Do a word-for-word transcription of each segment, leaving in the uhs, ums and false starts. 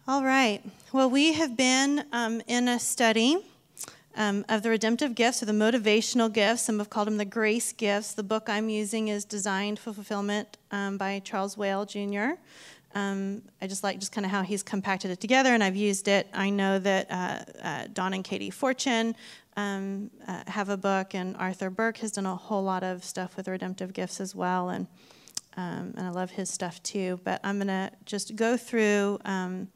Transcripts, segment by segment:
All right. Well, we have been um, in a study um, of the redemptive gifts, or the motivational gifts. Some have called them the grace gifts. The book I'm using is Designed for Fulfillment um, by Charles Whale, Junior Um, I just like just kind of how he's compacted it together, and I've used it. I know that uh, uh, Don and Katie Fortune um, uh, have a book, and Arthur Burke has done a whole lot of stuff with redemptive gifts as well, and um, and I love his stuff too. But I'm going to just go through Um,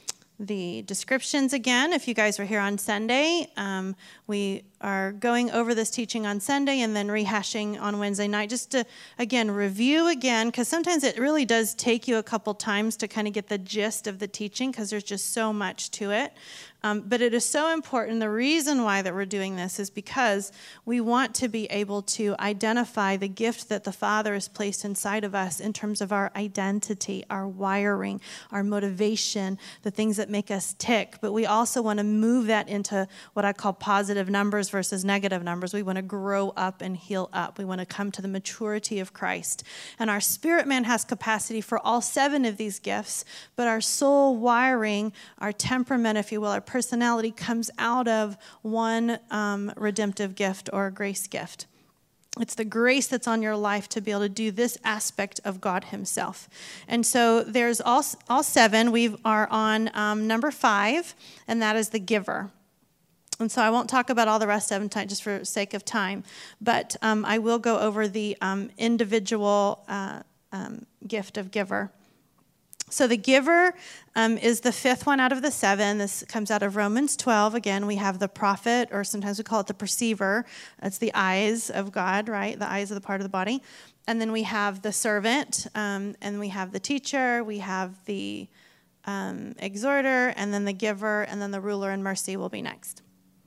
the descriptions again. If you guys were here on Sunday, um, we are going over this teaching on Sunday and then rehashing on Wednesday night, just to, again, review again, because sometimes it really does take you a couple times to kind of get the gist of the teaching, because there's just so much to it. Um, but it is so important. The reason why that we're doing this is because we want to be able to identify the gift that the Father has placed inside of us in terms of our identity, our wiring, our motivation, the things that make us tick. But we also want to move that into what I call positive numbers versus negative numbers. We want to grow up and heal up. We want to come to the maturity of Christ. And our spirit man has capacity for all seven of these gifts, but our soul wiring, our temperament, if you will, our personality comes out of one um, redemptive gift or grace gift. It's the grace that's on your life to be able to do this aspect of God himself. And so there's all, all seven. We are on um, number five, and that is the giver. And so I won't talk about all the rest of them tonight just for sake of time, but um, I will go over the um, individual uh, um, gift of giver. So the giver um, is the fifth one out of the seven. This comes out of Romans twelve. Again, we have the prophet, or sometimes we call it the perceiver. That's the eyes of God, right? The eyes of the part of the body. And then we have the servant, um, and we have the teacher, we have the um, exhorter, and then the giver, and then the ruler and mercy will be next.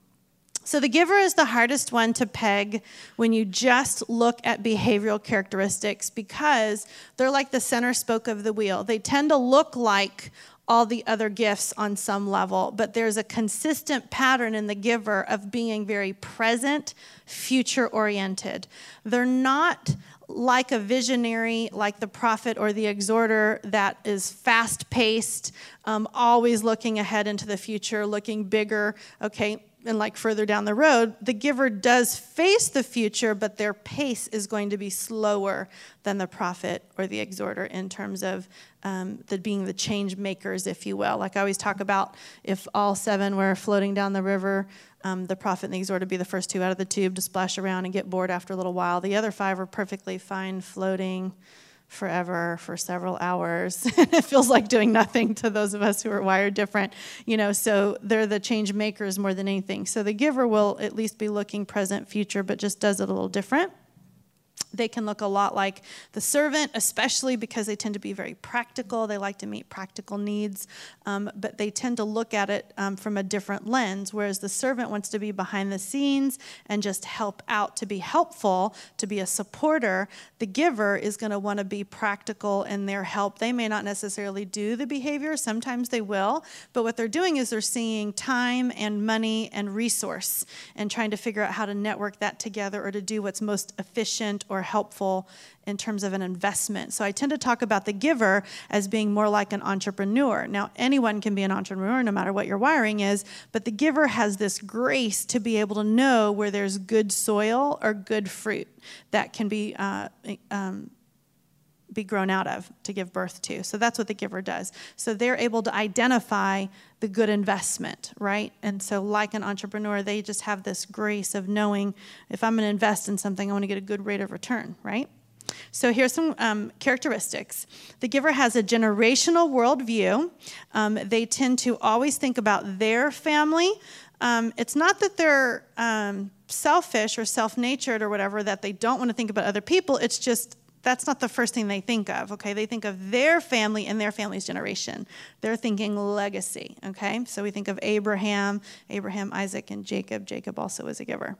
So the giver is the hardest one to peg when you just look at behavioral characteristics, because they're like the center spoke of the wheel. They tend to look like all the other gifts on some level, but there's a consistent pattern in the giver of being very present, future-oriented. They're not like a visionary, like the prophet or the exhorter, that is fast-paced, um, always looking ahead into the future, looking bigger, okay, and like further down the road. The giver does face the future, but their pace is going to be slower than the prophet or the exhorter in terms of um, the being the change makers, if you will. Like I always talk about, if all seven were floating down the river, um, the prophet and the exhorter would be the first two out of the tube to splash around and get bored after a little while. The other five are perfectly fine floating forever for several hours. It feels like doing nothing to those of us who are wired different, you know, so they're the change makers more than anything. So the giver will at least be looking present, future, but just does it a little different. They can look a lot like the servant, especially because they tend to be very practical. They like to meet practical needs, um, but they tend to look at it um, from a different lens, whereas the servant wants to be behind the scenes and just help out, to be helpful, to be a supporter. The giver is going to want to be practical in their help. They may not necessarily do the behavior. Sometimes they will, but what they're doing is they're seeing time and money and resource and trying to figure out how to network that together, or to do what's most efficient or helpful in terms of an investment. So I tend to talk about the giver as being more like an entrepreneur. Now, anyone can be an entrepreneur no matter what your wiring is, but the giver has this grace to be able to know where there's good soil or good fruit that can be uh, um, be grown out of, to give birth to. So that's what the giver does. So they're able to identify the good investment, right? And so like an entrepreneur, they just have this grace of knowing, if I'm going to invest in something, I want to get a good rate of return, right? So here's some um, characteristics. The giver has a generational worldview. Um, they tend to always think about their family. Um, it's not that they're um, selfish or self-natured or whatever, that they don't want to think about other people. It's just that's not the first thing they think of, okay? They think of their family and their family's generation. They're thinking legacy, okay? So we think of Abraham, Abraham, Isaac, and Jacob. Jacob also was a giver.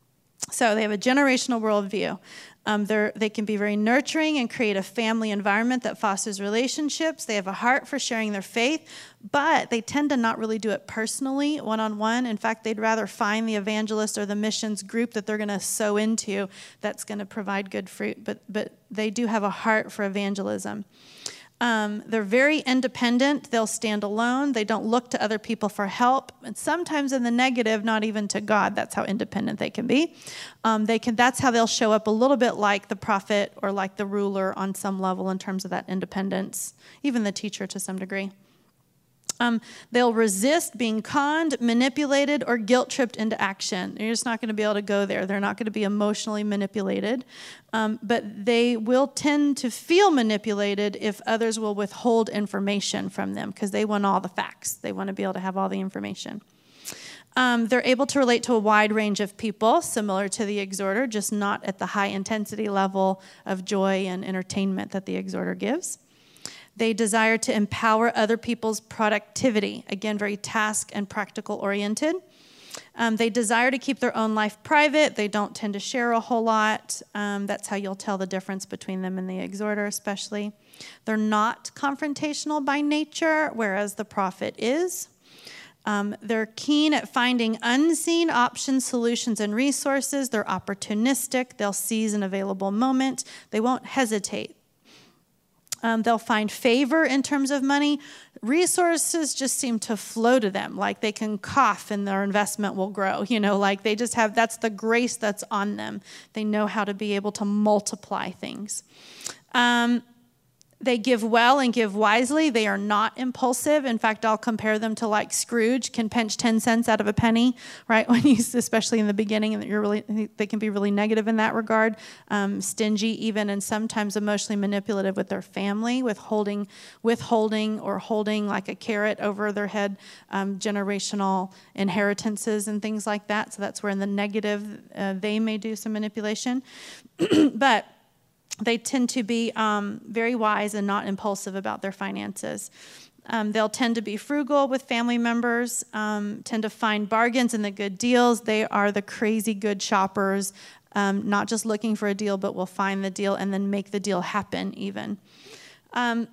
So they have a generational worldview. Um, they're, they can be very nurturing and create a family environment that fosters relationships. They have a heart for sharing their faith, but they tend to not really do it personally, one-on-one. In fact, they'd rather find the evangelist or the missions group that they're going to sow into that's going to provide good fruit. But, but they do have a heart for evangelism. Um, they're very independent. They'll stand alone. They don't look to other people for help. And sometimes in the negative, not even to God. That's how independent they can be. Um, they can. That's how they'll show up a little bit like the prophet or like the ruler on some level in terms of that independence, even the teacher to some degree. Um, they'll resist being conned, manipulated, or guilt-tripped into action. You're just not going to be able to go there. They're not going to be emotionally manipulated. Um, but they will tend to feel manipulated if others will withhold information from them because they want all the facts. They want to be able to have all the information. Um, they're able to relate to a wide range of people, similar to the exhorter, just not at the high-intensity level of joy and entertainment that the exhorter gives. They desire to empower other people's productivity. Again, very task and practical oriented. Um, they desire to keep their own life private. They don't tend to share a whole lot. Um, that's how you'll tell the difference between them and the exhorter especially. They're not confrontational by nature, whereas the prophet is. Um, they're keen at finding unseen options, solutions, and resources. They're opportunistic. They'll seize an available moment. They won't hesitate. Um, they'll find favor in terms of money. Resources just seem to flow to them, like they can cough and their investment will grow. You know, like they just have, that's the grace that's on them. They know how to be able to multiply things. Um, They give well and give wisely. They are not impulsive. In fact, I'll compare them to like Scrooge can pinch ten cents out of a penny, right? When he's, especially in the beginning, and you're really, they can be really negative in that regard, um, stingy even, and sometimes emotionally manipulative with their family, withholding, withholding or holding like a carrot over their head, um, generational inheritances and things like that. So that's where in the negative uh, they may do some manipulation, but they tend to be um, very wise and not impulsive about their finances. Um, they'll tend to be frugal with family members, um, tend to find bargains and the good deals. They are the crazy good shoppers, um, not just looking for a deal, but will find the deal and then make the deal happen even. Um,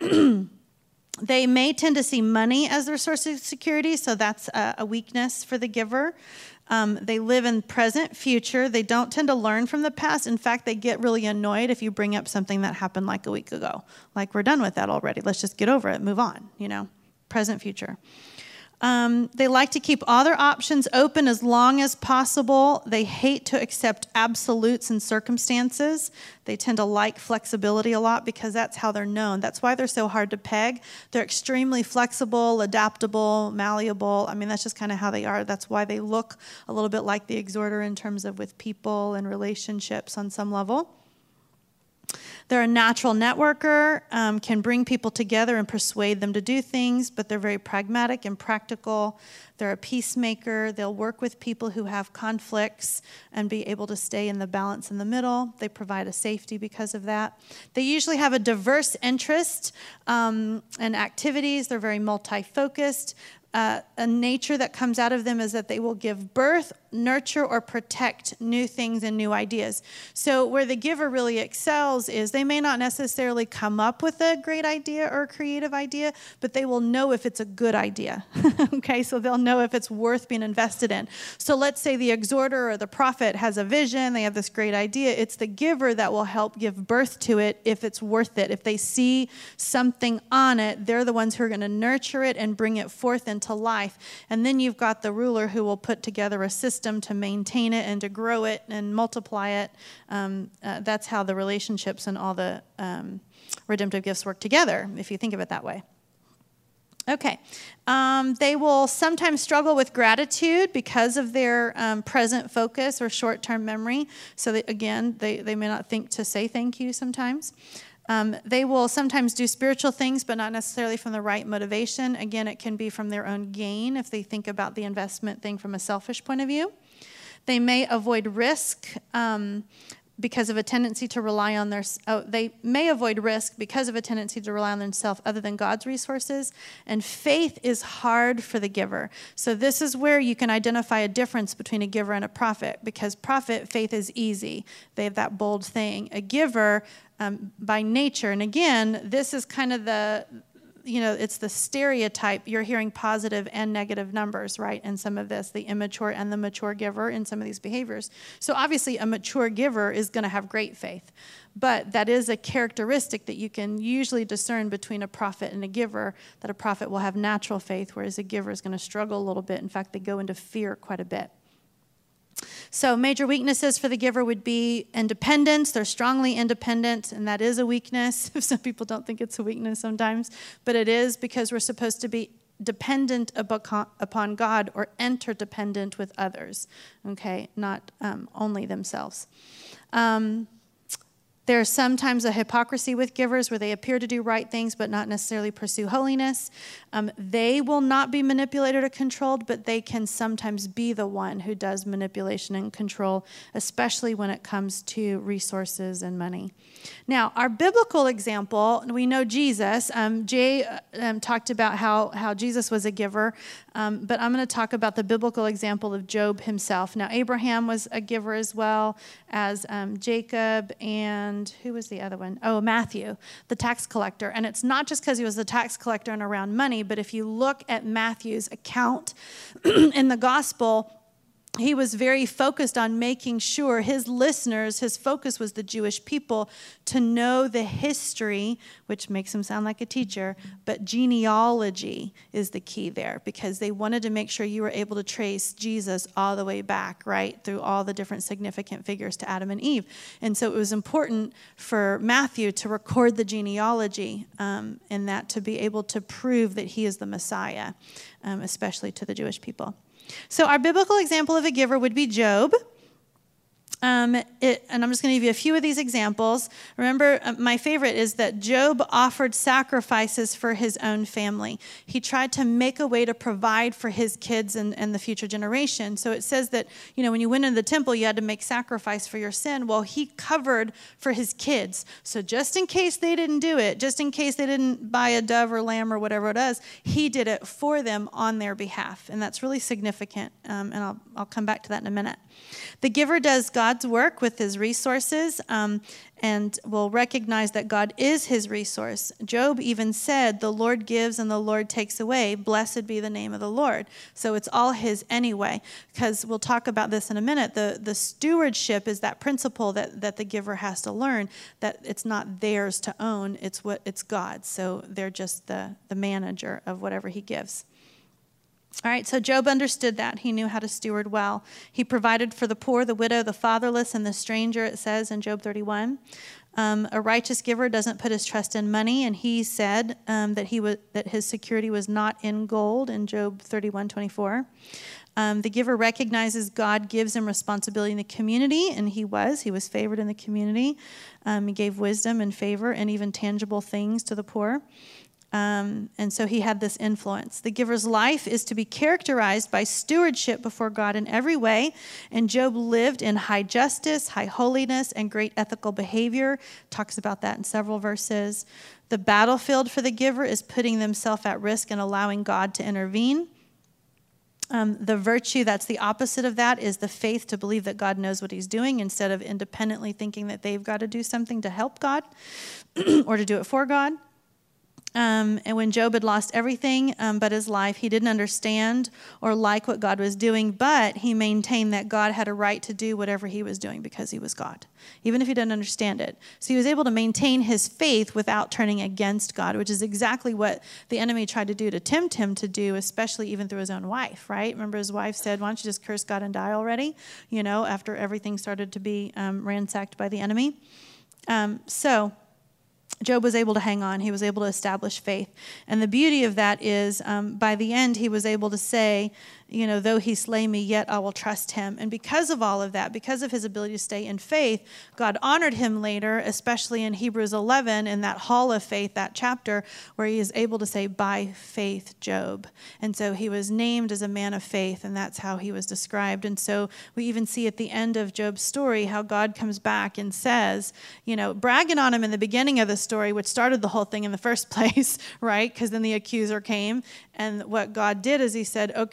they may tend to see money as their source of security, so that's a, a weakness for the giver. Um, they live in present, future. They don't tend to learn from the past. In fact, they get really annoyed if you bring up something that happened like a week ago. Like, we're done with that already. Let's just get over it, move on, you know, present, future. Um, they like to keep all their options open as long as possible. They hate to accept absolutes in circumstances. They tend to like flexibility a lot because that's how they're known. That's why they're so hard to peg. They're extremely flexible, adaptable, malleable. I mean, that's just kind of how they are. That's why they look a little bit like the exhorter in terms of with people and relationships on some level. They're a natural networker, um, can bring people together and persuade them to do things, but they're very pragmatic and practical. They're a peacemaker. They'll work with people who have conflicts and be able to stay in the balance in the middle. They provide a safety because of that. They usually have a diverse interest um, and activities. They're very multi-focused. Uh, a nature that comes out of them is that they will give birth, nurture, or protect new things and new ideas. So where the giver really excels is they may not necessarily come up with a great idea or a creative idea, but they will know if it's a good idea. Okay, so they'll know if it's worth being invested in. So let's say the exhorter or the prophet has a vision, they have this great idea. It's the giver that will help give birth to it if it's worth it. If they see something on it, they're the ones who are going to nurture it and bring it forth into to life. And then you've got the ruler who will put together a system to maintain it and to grow it and multiply it. Um, uh, that's how the relationships and all the um, redemptive gifts work together, if you think of it that way. Okay. Um, they will sometimes struggle with gratitude because of their um, present focus or short-term memory. So that, again, they, they may not think to say thank you sometimes. Um, they will sometimes do spiritual things, but not necessarily from the right motivation. Again, it can be from their own gain if they think about the investment thing from a selfish point of view. They may avoid risk um, because of a tendency to rely on their, oh, they may avoid risk because of a tendency to rely on themselves other than God's resources. And faith is hard for the giver. So this is where you can identify a difference between a giver and a prophet, because prophet, faith is easy. They have that bold thing. A giver, um, by nature, and again, this is kind of the you know, it's the stereotype. You're hearing positive and negative numbers, right, in some of this, the immature and the mature giver in some of these behaviors. So obviously a mature giver is going to have great faith. But that is a characteristic that you can usually discern between a prophet and a giver, that a prophet will have natural faith, whereas a giver is going to struggle a little bit. In fact, they go into fear quite a bit. So major weaknesses for the giver would be independence. They're strongly independent, and that is a weakness. Some people don't think it's a weakness sometimes, but it is, because we're supposed to be dependent upon God or interdependent with others, okay, not um, only themselves. Um, There's sometimes a hypocrisy with givers where they appear to do right things but not necessarily pursue holiness. Um, they will not be manipulated or controlled, but they can sometimes be the one who does manipulation and control, especially when it comes to resources and money. Now, our biblical example, we know Jesus. Um, Jay um, talked about how, how Jesus was a giver, um, but I'm going to talk about the biblical example of Job himself. Now, Abraham was a giver as well as um, Jacob and And who was the other one? Oh, Matthew, the tax collector. And it's not just because he was the tax collector and around money, but if you look at Matthew's account in the gospel, he was very focused on making sure his listeners, his focus was the Jewish people, to know the history, which makes him sound like a teacher, but genealogy is the key there, because they wanted to make sure you were able to trace Jesus all the way back, right, through all the different significant figures to Adam and Eve. And so it was important for Matthew to record the genealogy um, and that to be able to prove that he is the Messiah, um, especially to the Jewish people. So our biblical example of a giver would be Job. Um, it, and I'm just going to give you a few of these examples. Remember, uh, my favorite is that Job offered sacrifices for his own family. He tried to make a way to provide for his kids and, and the future generation. So it says that, you know, when you went into the temple, you had to make sacrifice for your sin. Well, he covered for his kids. So just in case they didn't do it, just in case they didn't buy a dove or lamb or whatever it is, he did it for them on their behalf. And that's really significant. Um, and I'll, I'll come back to that in a minute. The giver does God's work with his resources um, and will recognize that God is his resource. Job even said, the Lord gives and the Lord takes away. Blessed be the name of the Lord. So it's all his anyway, because we'll talk about this in a minute. The, the stewardship is that principle that, that the giver has to learn, that it's not theirs to own, it's what it's God's. So they're just the, the manager of whatever he gives. All right, so Job understood that. He knew how to steward well. He provided for the poor, the widow, the fatherless, and the stranger, it says in Job thirty-one. Um, a righteous giver doesn't put his trust in money, and he said um, that he was, that his security was not in gold in Job thirty-one twenty-four. Um, the giver recognizes God gives him responsibility in the community, and he was. He was favored in the community. Um, he gave wisdom and favor and even tangible things to the poor. Um, and so he had this influence. The giver's life is to be characterized by stewardship before God in every way. And Job lived in high justice, high holiness, and great ethical behavior. Talks about that in several verses. The battlefield for the giver is putting themselves at risk and allowing God to intervene. Um, the virtue that's the opposite of that is the faith to believe that God knows what he's doing instead of independently thinking that they've got to do something to help God or to do it for God. Um, and when Job had lost everything um, but his life, he didn't understand or like what God was doing, but he maintained that God had a right to do whatever he was doing because he was God, even if he didn't understand it. So he was able to maintain his faith without turning against God, which is exactly what the enemy tried to do to tempt him to do, especially even through his own wife, right? Remember his wife said, why don't you just curse God and die already? You know, after everything started to be um, ransacked by the enemy. Um, so... Job was able to hang on. He was able to establish faith. And the beauty of that is um, by the end, he was able to say, you know, though he slay me, yet I will trust him. And because of all of that, because of his ability to stay in faith, God honored him later, especially in Hebrews eleven, in that hall of faith, that chapter, where he is able to say, by faith, Job. And so he was named as a man of faith, and that's how he was described. And so we even see at the end of Job's story how God comes back and says, you know, bragging on him in the beginning of the story, which started the whole thing in the first place, right? Because then the accuser came. And what God did is he said, okay, but then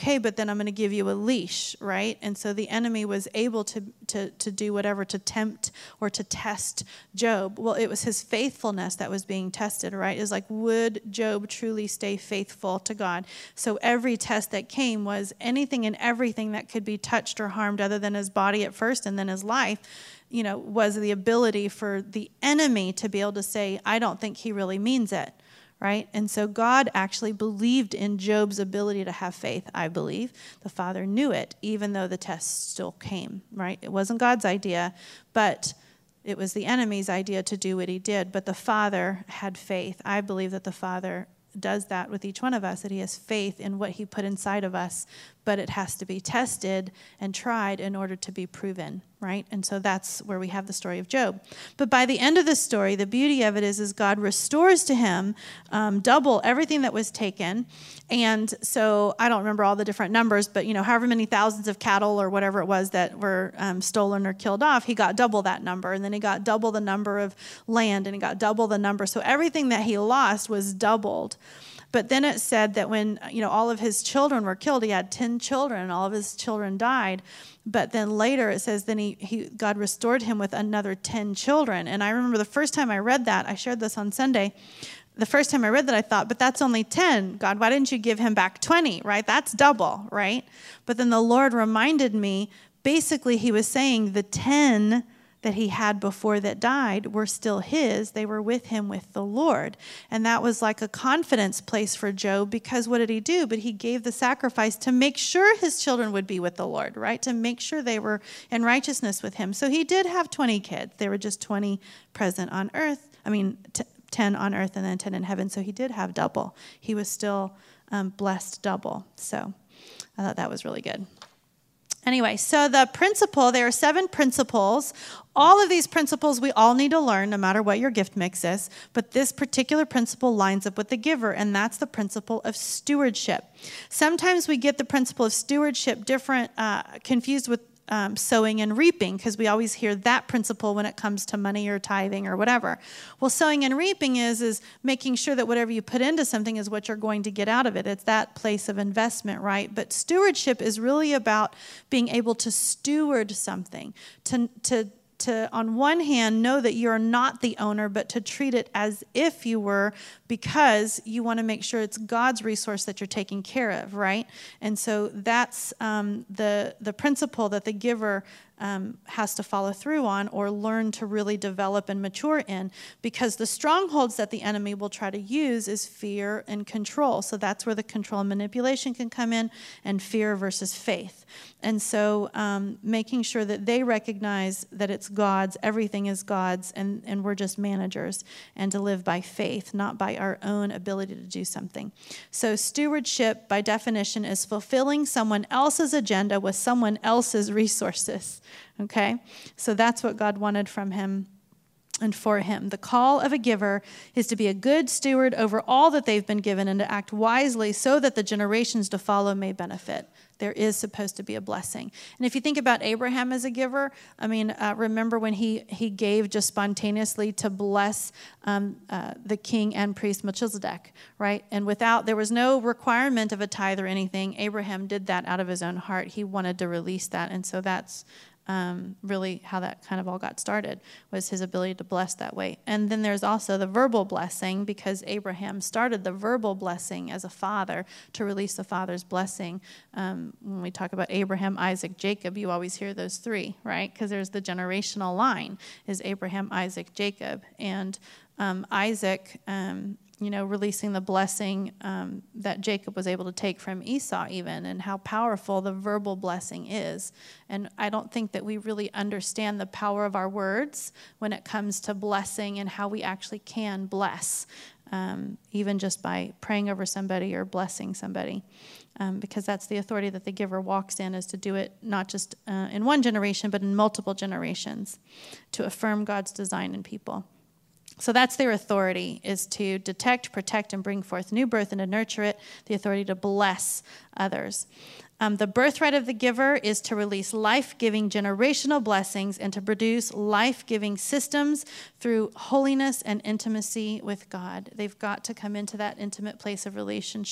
then I'm going to give you a leash, right? And so the enemy was able to, to, to do whatever to tempt or to test Job. Well, it was his faithfulness that was being tested, right? It was like, would Job truly stay faithful to God? So every test that came was anything and everything that could be touched or harmed other than his body at first and then his life, you know, was the ability for the enemy to be able to say, I don't think he really means it. Right? And so God actually believed in Job's ability to have faith, I believe. The Father knew it, even though the test still came, right? It wasn't God's idea, but it was the enemy's idea to do what he did. But the Father had faith. I believe that the Father does that with each one of us, that he has faith in what he put inside of us, but it has to be tested and tried in order to be proven, right? And so that's where we have the story of Job. But by the end of the story, the beauty of it is, is God restores to him um, double everything that was taken. And so I don't remember all the different numbers, but, you know, however many thousands of cattle or whatever it was that were um, stolen or killed off, he got double that number. And then he got double the number of land, and he got double the number. So everything that he lost was doubled. But then it said that when, you know, all of his children were killed, he had ten children, and all of his children died. But then later it says then he, he God restored him with another ten children. And I remember the first time I read that, I shared this on Sunday. The first time I read that, I thought, but that's only ten. God, why didn't you give him back twenty, right? That's double, right? But then the Lord reminded me, basically he was saying the ten that he had before that died were still his. They were with him with the Lord. And that was like a confidence place for Job, because what did he do? But he gave the sacrifice to make sure his children would be with the Lord, right? To make sure they were in righteousness with him. So he did have twenty kids. There were just twenty present on earth. I mean, t- ten on earth and then ten in heaven. So he did have double. He was still um, blessed double. So I thought that was really good. Anyway, so the principle, there are seven principles. All of these principles we all need to learn, no matter what your gift mix is. But this particular principle lines up with the giver, and that's the principle of stewardship. Sometimes we get the principle of stewardship different, uh, confused with Um, sowing and reaping, because we always hear that principle when it comes to money or tithing or whatever. Well, sowing and reaping is is making sure that whatever you put into something is what you're going to get out of it. It's that place of investment, right? But stewardship is really about being able to steward something, to to to, on one hand, know that you're not the owner, but to treat it as if you were, because you want to make sure it's God's resource that you're taking care of, right? And so that's um, the the principle that the giver um, has to follow through on, or learn to really develop and mature in, because the strongholds that the enemy will try to use is fear and control. So that's where the control and manipulation can come in, and fear versus faith. And so um, making sure that they recognize that it's God's, everything is God's, and, and we're just managers, and to live by faith, not by our own ability to do something. So stewardship, by definition, is fulfilling someone else's agenda with someone else's resources, okay? So that's what God wanted from him and for him. The call of a giver is to be a good steward over all that they've been given, and to act wisely so that the generations to follow may benefit. There is supposed to be a blessing. And if you think about Abraham as a giver, I mean, uh, remember when he, he gave just spontaneously to bless um, uh, the king and priest Melchizedek, right? And without, there was no requirement of a tithe or anything. Abraham did that out of his own heart. He wanted to release that. And so that's Um, really how that kind of all got started, was his ability to bless that way. And then there's also the verbal blessing, because Abraham started the verbal blessing as a father to release the father's blessing. Um, when we talk about Abraham, Isaac, Jacob, you always hear those three, right? Because there's the generational line is Abraham, Isaac, Jacob. And um, Isaac, um, you know, releasing the blessing um, that Jacob was able to take from Esau even, and how powerful the verbal blessing is. And I don't think that we really understand the power of our words when it comes to blessing, and how we actually can bless, um, even just by praying over somebody or blessing somebody. Um, because that's the authority that the giver walks in, is to do it not just uh, in one generation, but in multiple generations, to affirm God's design in people. So that's their authority, is to detect, protect, and bring forth new birth, and to nurture it, the authority to bless others. Um, the birthright of the giver is to release life-giving generational blessings, and to produce life-giving systems through holiness and intimacy with God. They've got to come into that intimate place of relationship.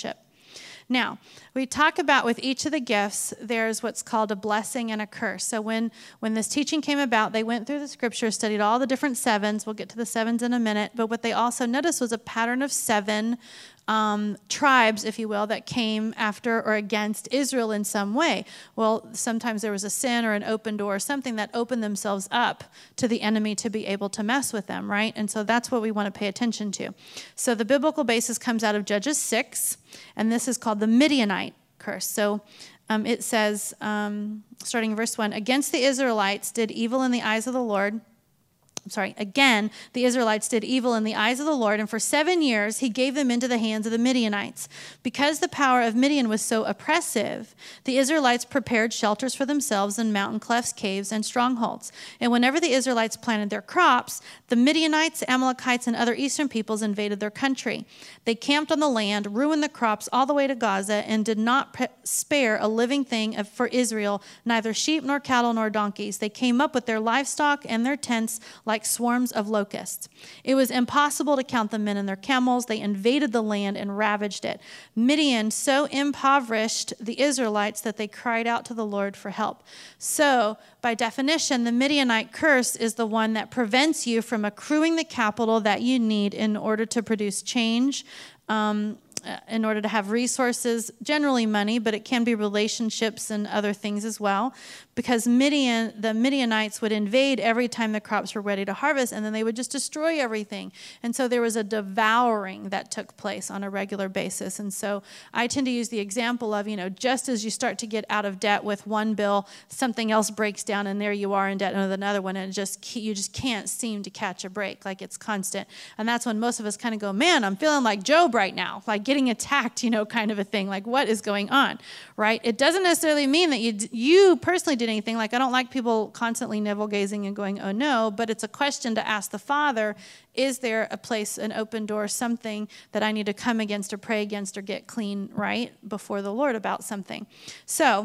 Now, we talk about with each of the gifts, there's what's called a blessing and a curse. So when, when this teaching came about, they went through the scripture, studied all the different sevens. We'll get to the sevens in a minute. But what they also noticed was a pattern of seven Um, tribes, if you will, that came after or against Israel in some way. Well, sometimes there was a sin or an open door, or something that opened themselves up to the enemy to be able to mess with them, right? And so that's what we want to pay attention to. So the biblical basis comes out of Judges six, and this is called the Midianite curse. So um, it says, um, starting in verse one, against the Israelites did evil in the eyes of the Lord. I'm sorry, again, the Israelites did evil in the eyes of the Lord, and for seven years he gave them into the hands of the Midianites. Because the power of Midian was so oppressive, the Israelites prepared shelters for themselves in mountain clefts, caves, and strongholds. And whenever the Israelites planted their crops, the Midianites, Amalekites, and other eastern peoples invaded their country. They camped on the land, ruined the crops all the way to Gaza, and did not pre- spare a living thing of, for Israel, neither sheep nor cattle nor donkeys. They came up with their livestock and their tents like swarms of locusts. It was impossible to count the men and their camels. They invaded the land and ravaged it. Midian so impoverished the Israelites that they cried out to the Lord for help. So, by definition, the Midianite curse is the one that prevents you from accruing the capital that you need in order to produce change, um, in order to have resources, generally money, but it can be relationships and other things as well. Because Midian, the Midianites would invade every time the crops were ready to harvest, and then they would just destroy everything. And so there was a devouring that took place on a regular basis. And so I tend to use the example of, you know, just as you start to get out of debt with one bill, something else breaks down, and there you are in debt with another one, and it just you just can't seem to catch a break. Like, it's constant. And that's when most of us kind of go, man, I'm feeling like Job right now, like getting attacked, you know, kind of a thing. Like, what is going on, right? It doesn't necessarily mean that you you personally did anything. Like, I don't like people constantly navel-gazing and going, oh no, but it's a question to ask the Father, is there a place, an open door, something that I need to come against or pray against or get clean, right, before the Lord about something? So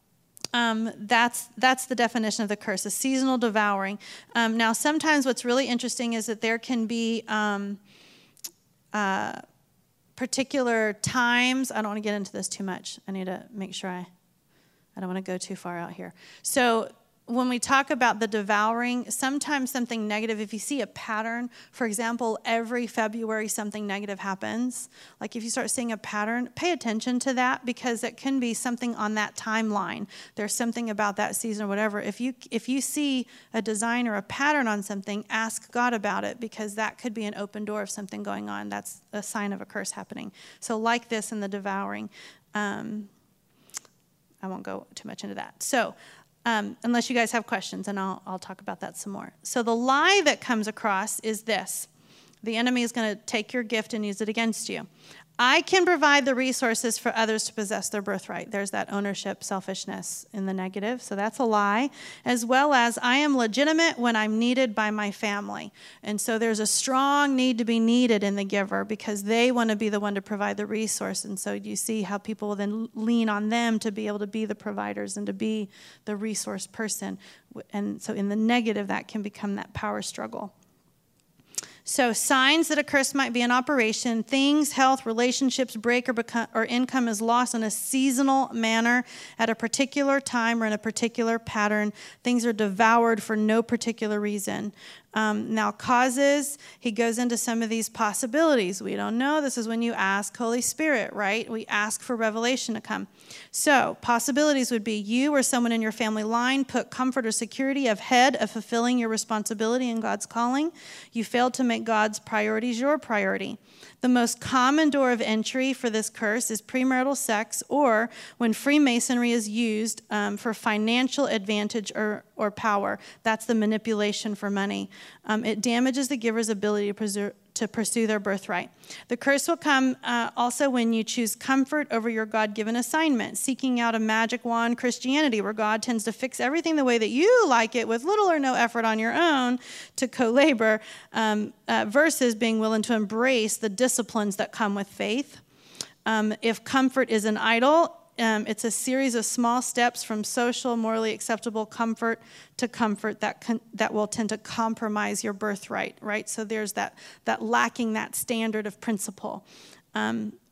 Um, that's that's the definition of the curse, a seasonal devouring. Um, now, sometimes what's really interesting is that there can be um, uh, particular times. I don't want to get into this too much. I need to make sure I, I don't want to go too far out here. So when we talk about the devouring, sometimes something negative, if you see a pattern, for example, every February something negative happens, like if you start seeing a pattern, pay attention to that, because it can be something on that timeline. There's something about that season or whatever. If you if you see a design or a pattern on something, ask God about it, because that could be an open door of something going on. That's a sign of a curse happening. So like this in the devouring, um, I won't go too much into that. So Um, unless you guys have questions, and I'll, I'll talk about that some more. So the lie that comes across is this. The enemy is going to take your gift and use it against you. I can provide the resources for others to possess their birthright. There's that ownership, selfishness in the negative. So that's a lie. As well as, I am legitimate when I'm needed by my family. And so there's a strong need to be needed in the giver, because they want to be the one to provide the resource. And so you see how people will then lean on them to be able to be the providers and to be the resource person. And so in the negative, that can become that power struggle. So signs that a curse might be in operation: things, health, relationships break, or, become, or income is lost in a seasonal manner at a particular time or in a particular pattern. Things are devoured for no particular reason. Um, now, causes, he goes into some of these possibilities. We don't know. This is when you ask Holy Spirit, right? We ask for revelation to come. So, possibilities would be you or someone in your family line put comfort or security ahead of fulfilling your responsibility in God's calling. You failed to make God's priorities your priority. The most common door of entry for this curse is premarital sex, or when Freemasonry is used um, for financial advantage or, or power. That's the manipulation for money. Um, it damages the giver's ability to, preserve, to pursue their birthright. The curse will come uh, also when you choose comfort over your God-given assignment, seeking out a magic wand Christianity, where God tends to fix everything the way that you like it with little or no effort on your own to co-labor, um, uh, versus being willing to embrace the disciplines that come with faith. Um, if comfort is an idol, Um, it's a series of small steps from social, morally acceptable comfort to comfort that con- that will tend to compromise your birthright, right? So there's that that lacking that standard of principle. Um,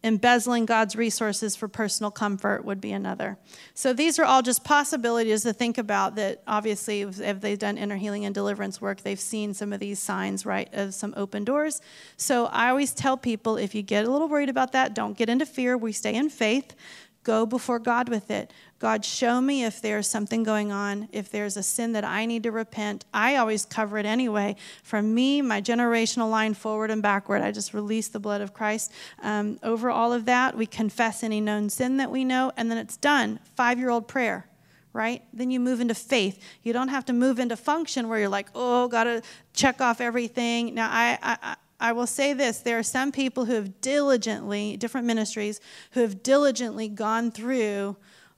embezzling God's resources for personal comfort would be another. So these are all just possibilities to think about that obviously if, if they've done inner healing and deliverance work, they've seen some of these signs, right, of some open doors. So I always tell people, if you get a little worried about that, don't get into fear. We stay in faith. Go before God with it. God, show me if there's something going on, if there's a sin that I need to repent. I always cover it anyway. From me, my generational line forward and backward, I just release the blood of Christ um, over all of that. We confess any known sin that we know, and then it's done. Five-year-old prayer, right? Then you move into faith. You don't have to move into function where you're like, oh, got to check off everything. Now, I... I I will say this, there are some people who have diligently, different ministries, who have diligently gone through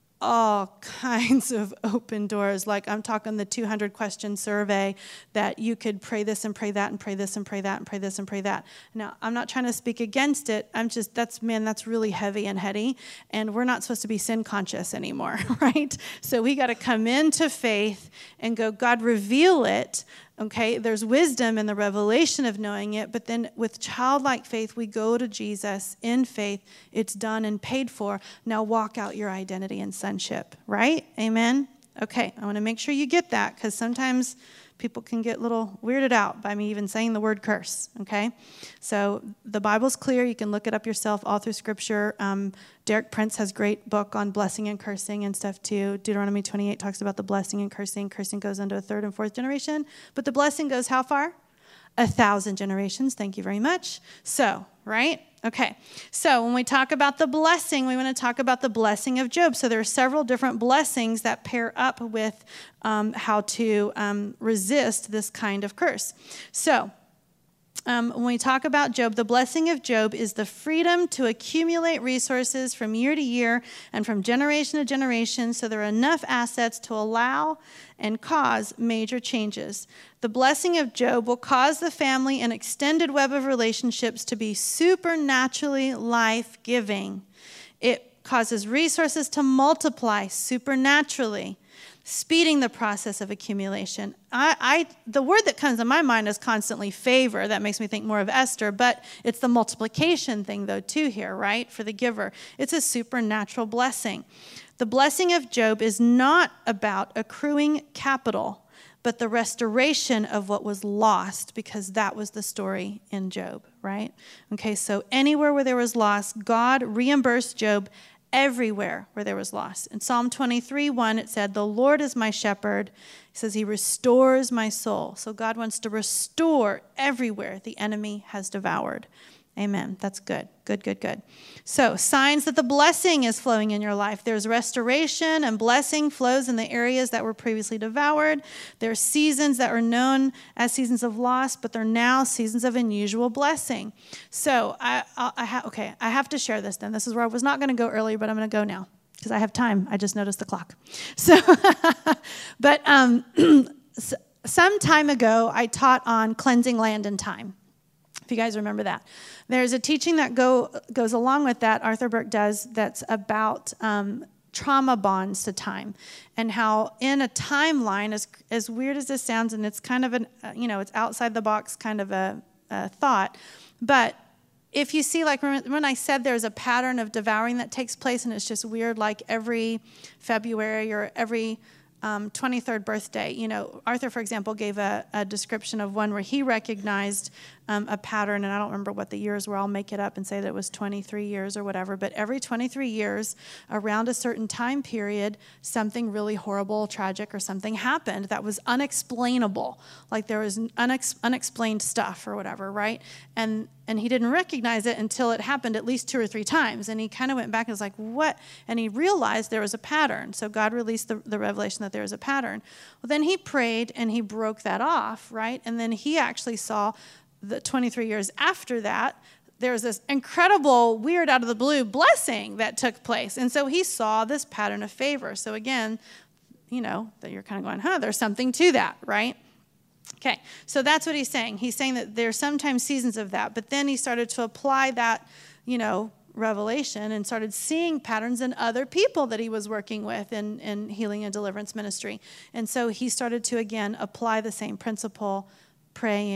all kinds of open doors. Like I'm talking the two hundred question survey that you could pray this and pray that and pray this and pray that and pray this and pray that. Now, I'm not trying to speak against it. I'm just, that's, man, that's really heavy and heady. And we're not supposed to be sin conscious anymore, right? So we got to come into faith and go, God, reveal it. Okay, there's wisdom in the revelation of knowing it, but then with childlike faith, we go to Jesus in faith. It's done and paid for. Now walk out your identity and sonship, right? Amen? Okay, I want to make sure you get that because sometimes people can get a little weirded out by me even saying the word curse, okay? So the Bible's clear. You can look it up yourself all through Scripture. Um, Derek Prince has a great book on blessing and cursing and stuff too. Deuteronomy twenty-eight talks about the blessing and cursing. Cursing goes into a third and fourth generation. But the blessing goes how far? A thousand generations. Thank you very much. So, right? Okay. So when we talk about the blessing, we want to talk about the blessing of Job. So there are several different blessings that pair up with um, how to um, resist this kind of curse. So Um, when we talk about Job, the blessing of Job is the freedom to accumulate resources from year to year and from generation to generation so there are enough assets to allow and cause major changes. The blessing of Job will cause the family an extended web of relationships to be supernaturally life-giving. It causes resources to multiply supernaturally, speeding the process of accumulation. I, I, the word that comes to my mind is constantly favor. That makes me think more of Esther, but it's the multiplication thing, though, too, here, right, for the giver. It's a supernatural blessing. The blessing of Job is not about accruing capital, but the restoration of what was lost, because that was the story in Job, right? Okay, so anywhere where there was loss, God reimbursed Job everywhere where there was loss. In Psalm twenty-three, one, it said, the Lord is my shepherd. He says he restores my soul. So God wants to restore everywhere the enemy has devoured. Amen. That's good. Good, good, good. So signs that the blessing is flowing in your life. There's restoration and blessing flows in the areas that were previously devoured. There's seasons that were known as seasons of loss, but they're now seasons of unusual blessing. So I, I, I ha- okay, I have to share this then. This is where I was not going to go earlier, but I'm going to go now because I have time. I just noticed the clock. So, but um, some time ago, I taught on cleansing land and time. If you guys remember that. There's a teaching that go goes along with that, Arthur Burke does, that's about um, trauma bonds to time and how in a timeline, as as weird as this sounds, and it's kind of an, uh, you know, it's outside the box kind of a, a thought, but if you see, like when I said there's a pattern of devouring that takes place and it's just weird, like every February or every Um, twenty-third birthday. You know, Arthur, for example, gave a, a description of one where he recognized um, a pattern, and I don't remember what the years were. I'll make it up and say that it was twenty-three years or whatever. But every twenty-three years, around a certain time period, something really horrible, tragic, or something happened that was unexplainable. Like there was unex- unexplained stuff or whatever, right? And and he didn't recognize it until it happened at least two or three times. And he kind of went back and was like, what? And he realized there was a pattern. So God released the, the revelation that there was a pattern. Well, then he prayed and he broke that off, right? And then he actually saw the twenty-three years after that, there was this incredible, weird, out of the blue blessing that took place. And so he saw this pattern of favor. So again, you know, that you're kind of going, huh, there's something to that, right? Okay, so that's what he's saying. He's saying that there's sometimes seasons of that, but then he started to apply that, you know, revelation and started seeing patterns in other people that he was working with in, in healing and deliverance ministry. And so he started to, again, apply the same principle, praying,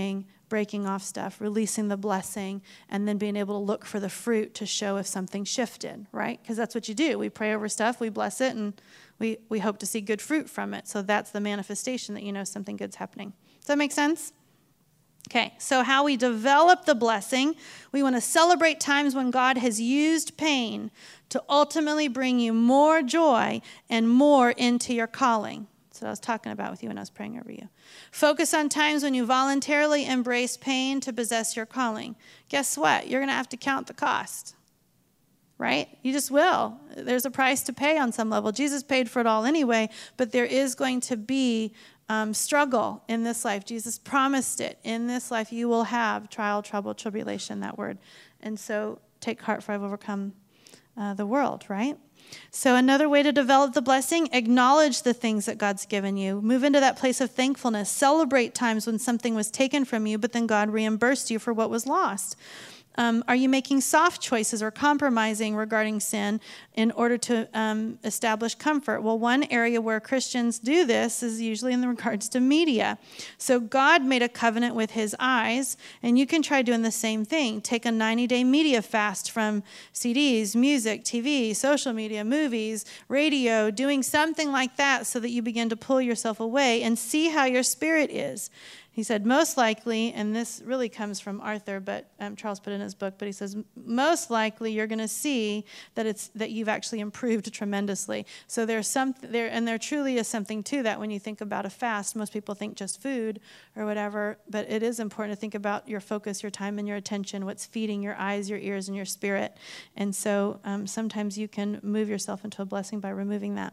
breaking off stuff, releasing the blessing, and then being able to look for the fruit to show if something shifted, right? Because that's what you do. We pray over stuff, we bless it, and we, we hope to see good fruit from it. So that's the manifestation that you know something good's happening. Does that make sense? Okay, so how we develop the blessing, we want to celebrate times when God has used pain to ultimately bring you more joy and more into your calling. That's what I was talking about with you when I was praying over you. Focus on times when you voluntarily embrace pain to possess your calling. Guess what? You're going to have to count the cost, right? You just will. There's a price to pay on some level. Jesus paid for it all anyway, but there is going to be Um, struggle in this life. Jesus promised it. In this life you will have trial, trouble, tribulation, that word. And so take heart, for I've overcome uh, the world, right? So another way to develop the blessing, acknowledge the things that God's given you. Move into that place of thankfulness. Celebrate times when something was taken from you, but then God reimbursed you for what was lost. Um, are you making soft choices or compromising regarding sin in order to um, establish comfort? Well, one area where Christians do this is usually in regards to media. So God made a covenant with his eyes, and you can try doing the same thing. Take a ninety-day media fast from C Ds, music, T V, social media, movies, radio, doing something like that so that you begin to pull yourself away and see how your spirit is. He said, most likely, and this really comes from Arthur, but um, Charles put it in his book, but he says, most likely you're going to see that it's that you've actually improved tremendously. So there's some there, and there truly is something to that when you think about a fast. Most people think just food or whatever, but it is important to think about your focus, your time, and your attention, what's feeding your eyes, your ears, and your spirit. And so um, sometimes you can move yourself into a blessing by removing that.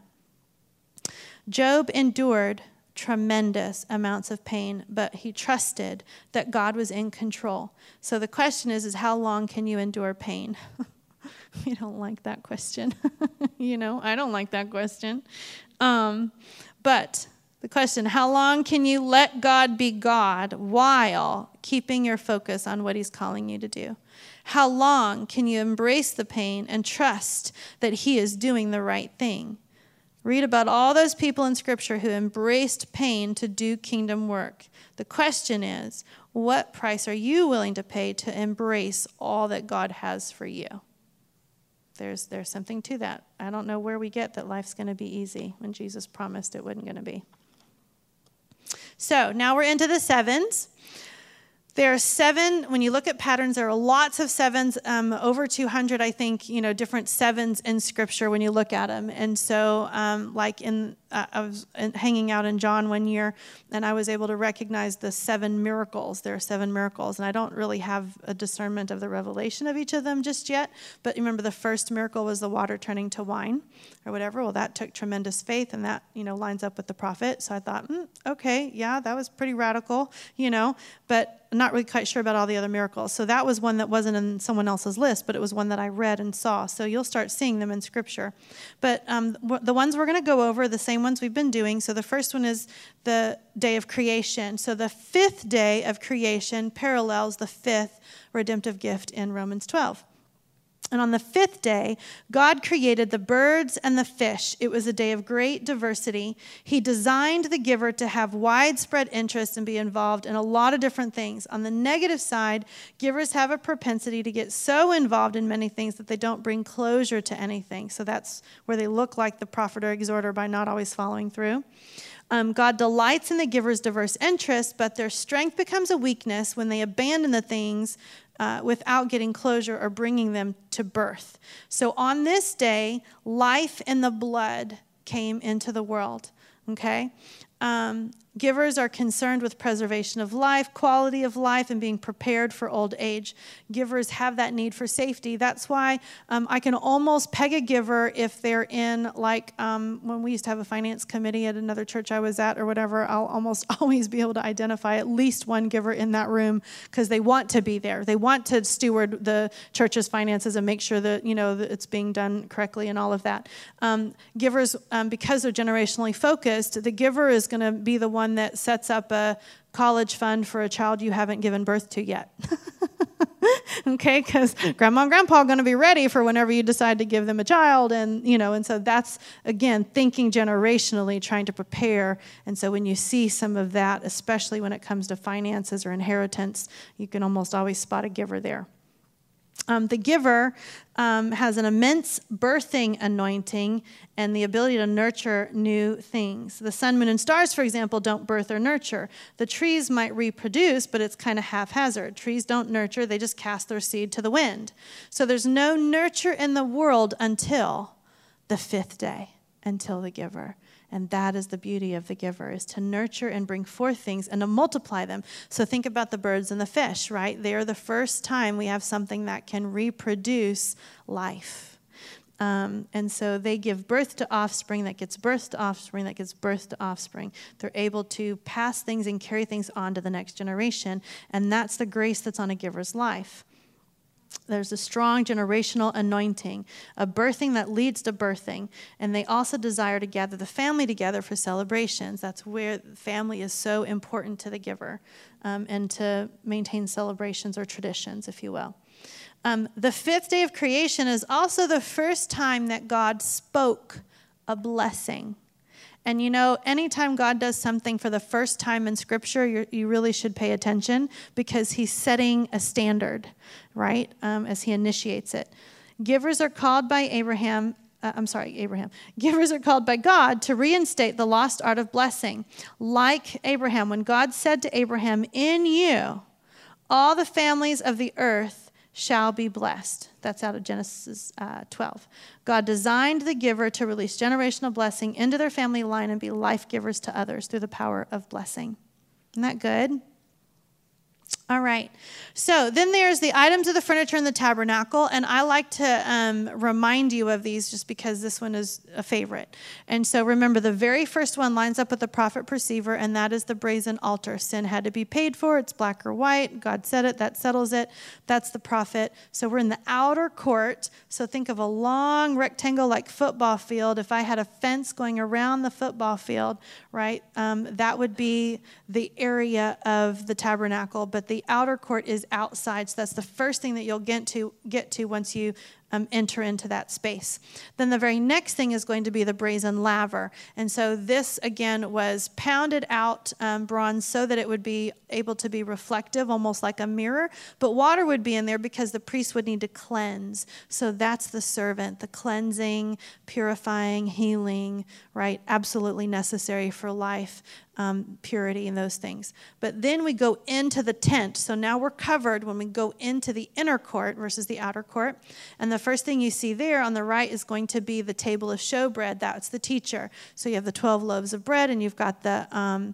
Job endured tremendous amounts of pain, but he trusted that God was in control. So the question is, is how long can you endure pain? We don't like that question. You know, I don't like that question. Um, but the question, how long can you let God be God while keeping your focus on what he's calling you to do? How long can you embrace the pain and trust that he is doing the right thing? Read about all those people in Scripture who embraced pain to do kingdom work. The question is, what price are you willing to pay to embrace all that God has for you? There's there's something to that. I don't know where we get that life's going to be easy when Jesus promised it wasn't going to be. So now we're into the sevens. There are seven, when you look at patterns, there are lots of sevens, um, over two hundred, I think, you know, different sevens in Scripture when you look at them. And so, um, like in, uh, I was hanging out in John one year, and I was able to recognize the seven miracles. There are seven miracles, and I don't really have a discernment of the revelation of each of them just yet. But remember, the first miracle was the water turning to wine or whatever. Well, that took tremendous faith, and that, you know, lines up with the prophet. So I thought, mm, okay, yeah, that was pretty radical, you know, but I'm not really quite sure about all the other miracles. So that was one that wasn't in someone else's list, but it was one that I read and saw. So you'll start seeing them in Scripture. But um, the ones we're going to go over are the same ones we've been doing. So the first one is the day of creation. So the fifth day of creation parallels the fifth redemptive gift in Romans twelve. And on the fifth day, God created the birds and the fish. It was a day of great diversity. He designed the giver to have widespread interest and be involved in a lot of different things. On the negative side, givers have a propensity to get so involved in many things that they don't bring closure to anything. So that's where they look like the prophet or exhorter by not always following through. Um, God delights in the giver's diverse interests, but their strength becomes a weakness when they abandon the things Uh, without getting closure or bringing them to birth. So on this day, life in the blood came into the world, okay? Um, givers are concerned with preservation of life, quality of life, and being prepared for old age. Givers have that need for safety. That's why um, I can almost peg a giver if they're in, like um, when we used to have a finance committee at another church I was at or whatever, I'll almost always be able to identify at least one giver in that room because they want to be there. They want to steward the church's finances and make sure that, you know, that it's being done correctly and all of that. Um, givers, um, because they're generationally focused, the giver is going to be the one that sets up a college fund for a child you haven't given birth to yet. Okay, because grandma and grandpa are going to be ready for whenever you decide to give them a child. And, you know, and so that's, again, thinking generationally, trying to prepare. And so when you see some of that, especially when it comes to finances or inheritance, you can almost always spot a giver there. Um, the giver um, has an immense birthing anointing and the ability to nurture new things. The sun, moon, and stars, for example, don't birth or nurture. The trees might reproduce, but it's kind of haphazard. Trees don't nurture. They just cast their seed to the wind. So there's no nurture in the world until the fifth day, until the giver. And that is the beauty of the giver, is to nurture and bring forth things and to multiply them. So think about the birds and the fish, right? They are the first time we have something that can reproduce life. Um, and so they give birth to offspring that gets birth to offspring that gives birth to offspring. They're able to pass things and carry things on to the next generation. And that's the grace that's on a giver's life. There's a strong generational anointing, a birthing that leads to birthing. And they also desire to gather the family together for celebrations. That's where family is so important to the giver, um, and to maintain celebrations or traditions, if you will. Um, the fifth day of creation is also the first time that God spoke a blessing. And you know, anytime God does something for the first time in Scripture, you're, you really should pay attention, because he's setting a standard, right, um, as he initiates it. Givers are called by Abraham, uh, I'm sorry, Abraham. Givers are called by God to reinstate the lost art of blessing. Like Abraham, when God said to Abraham, "In you, all the families of the earth shall be blessed." That's out of Genesis uh, twelve. God designed the giver to release generational blessing into their family line and be life givers to others through the power of blessing. Isn't that good? All right. So then there's the items of the furniture in the tabernacle, and I like to um, remind you of these just because this one is a favorite. And so remember, the very first one lines up with the prophet perceiver, and that is the brazen altar. Sin had to be paid for. It's black or white. God said it. That settles it. That's the prophet. So we're in the outer court. So think of a long rectangle like football field. If I had a fence going around the football field, right, um, that would be the area of the tabernacle. But the outer court is outside, so that's the first thing that you'll get to get to once you um, enter into that space. Then the very next thing is going to be the brazen laver. And so this, again, was pounded out um, bronze so that it would be able to be reflective, almost like a mirror. But water would be in there because the priest would need to cleanse. So that's the servant, the cleansing, purifying, healing, right? Absolutely necessary for life. Um, purity and those things. But then we go into the tent. So now we're covered when we go into the inner court versus the outer court. And the first thing you see there on the right is going to be the table of showbread. That's the teacher. So you have the twelve loaves of bread, and you've got the um,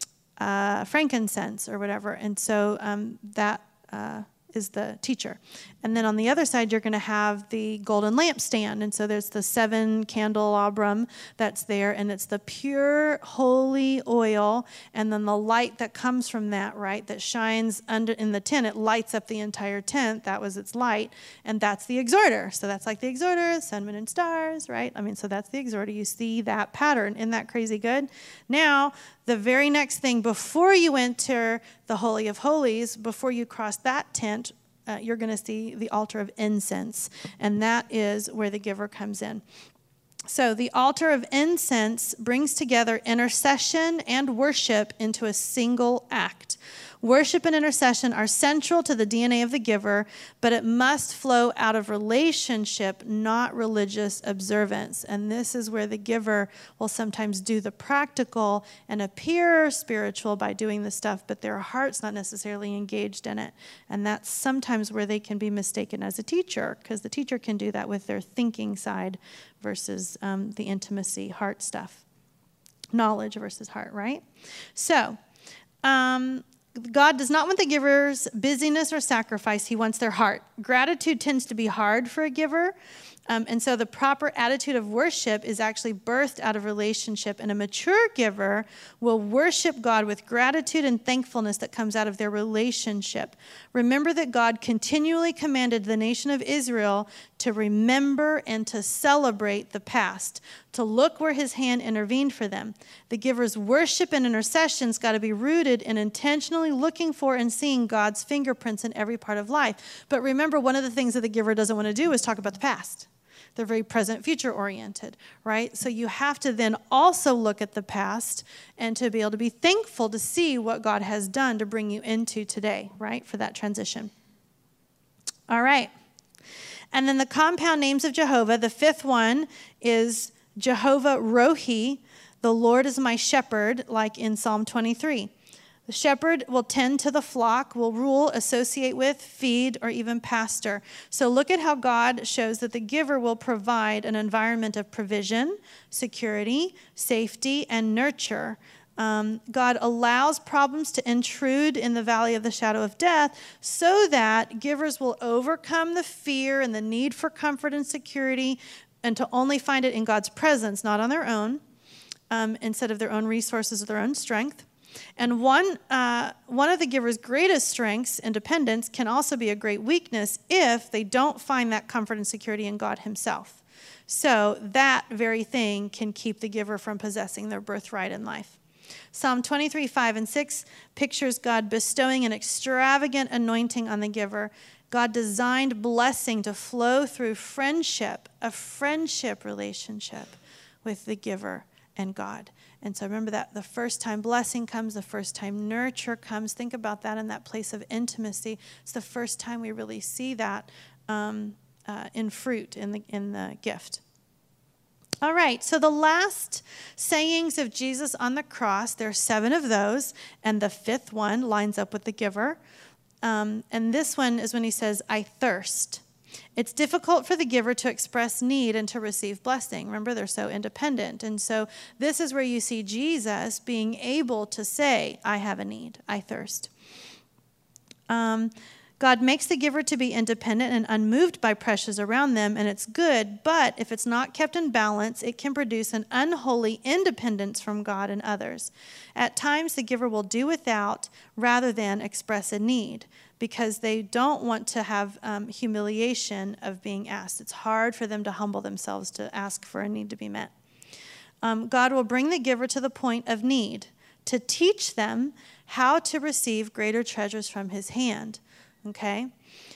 uh, frankincense or whatever. And so um, that uh, is the teacher. And then on the other side, you're going to have the golden lampstand. And so there's the seven candelabrum that's there, and it's the pure holy oil. And then the light that comes from that, right, that shines under in the tent, it lights up the entire tent. That was its light. And that's the exhorter. So that's like the exhorter, sun, moon, and stars, right? I mean, so that's the exhorter. You see that pattern. Isn't that crazy good? Now, the very next thing, before you enter the Holy of Holies, before you cross that tent, Uh, you're going to see the altar of incense, and that is where the giver comes in. So the altar of incense brings together intercession and worship into a single act. Worship and intercession are central to the D N A of the giver, but it must flow out of relationship, not religious observance. And this is where the giver will sometimes do the practical and appear spiritual by doing the stuff, but their heart's not necessarily engaged in it. And that's sometimes where they can be mistaken as a teacher, because the teacher can do that with their thinking side versus um, the intimacy, heart stuff. Knowledge versus heart, right? So, um, God does not want the giver's busyness or sacrifice. He wants their heart. Gratitude tends to be hard for a giver. Um, and so the proper attitude of worship is actually birthed out of relationship. And a mature giver will worship God with gratitude and thankfulness that comes out of their relationship. Remember that God continually commanded the nation of Israel to remember and to celebrate the past, to look where his hand intervened for them. The giver's worship and intercession's got to be rooted in intentionally looking for and seeing God's fingerprints in every part of life. But remember, one of the things that the giver doesn't want to do is talk about the past. They're very present, future oriented, right? So you have to then also look at the past and to be able to be thankful to see what God has done to bring you into today, right? For that transition. All right. And then the compound names of Jehovah, the fifth one is Jehovah Rohi. The Lord is my shepherd, like in Psalm twenty-three. The shepherd will tend to the flock, will rule, associate with, feed, or even pastor. So look at how God shows that the giver will provide an environment of provision, security, safety, and nurture. Um, God allows problems to intrude in the valley of the shadow of death so that givers will overcome the fear and the need for comfort and security and to only find it in God's presence, not on their own, um, instead of their own resources or their own strength. And one uh, one of the giver's greatest strengths, independence, can also be a great weakness if they don't find that comfort and security in God himself. So that very thing can keep the giver from possessing their birthright in life. Psalm twenty-three, five and six pictures God bestowing an extravagant anointing on the giver. God designed blessing to flow through friendship, a friendship relationship with the giver and God. And so remember that the first time blessing comes, the first time nurture comes. Think about that in that place of intimacy. It's the first time we really see that um, uh, in fruit, in the in the gift. All right, so the last sayings of Jesus on the cross, there are seven of those, and the fifth one lines up with the giver. Um, and this one is when he says, I thirst. It's difficult for the giver to express need and to receive blessing. Remember, they're so independent. And so this is where you see Jesus being able to say, I have a need, I thirst. Um, God makes the giver to be independent and unmoved by pressures around them, and it's good, but if it's not kept in balance, it can produce an unholy independence from God and others. At times, the giver will do without rather than express a need, because they don't want to have um, humiliation of being asked. It's hard for them to humble themselves to ask for a need to be met. Um, God will bring the giver to the point of need to teach them how to receive greater treasures from his hand. Okay?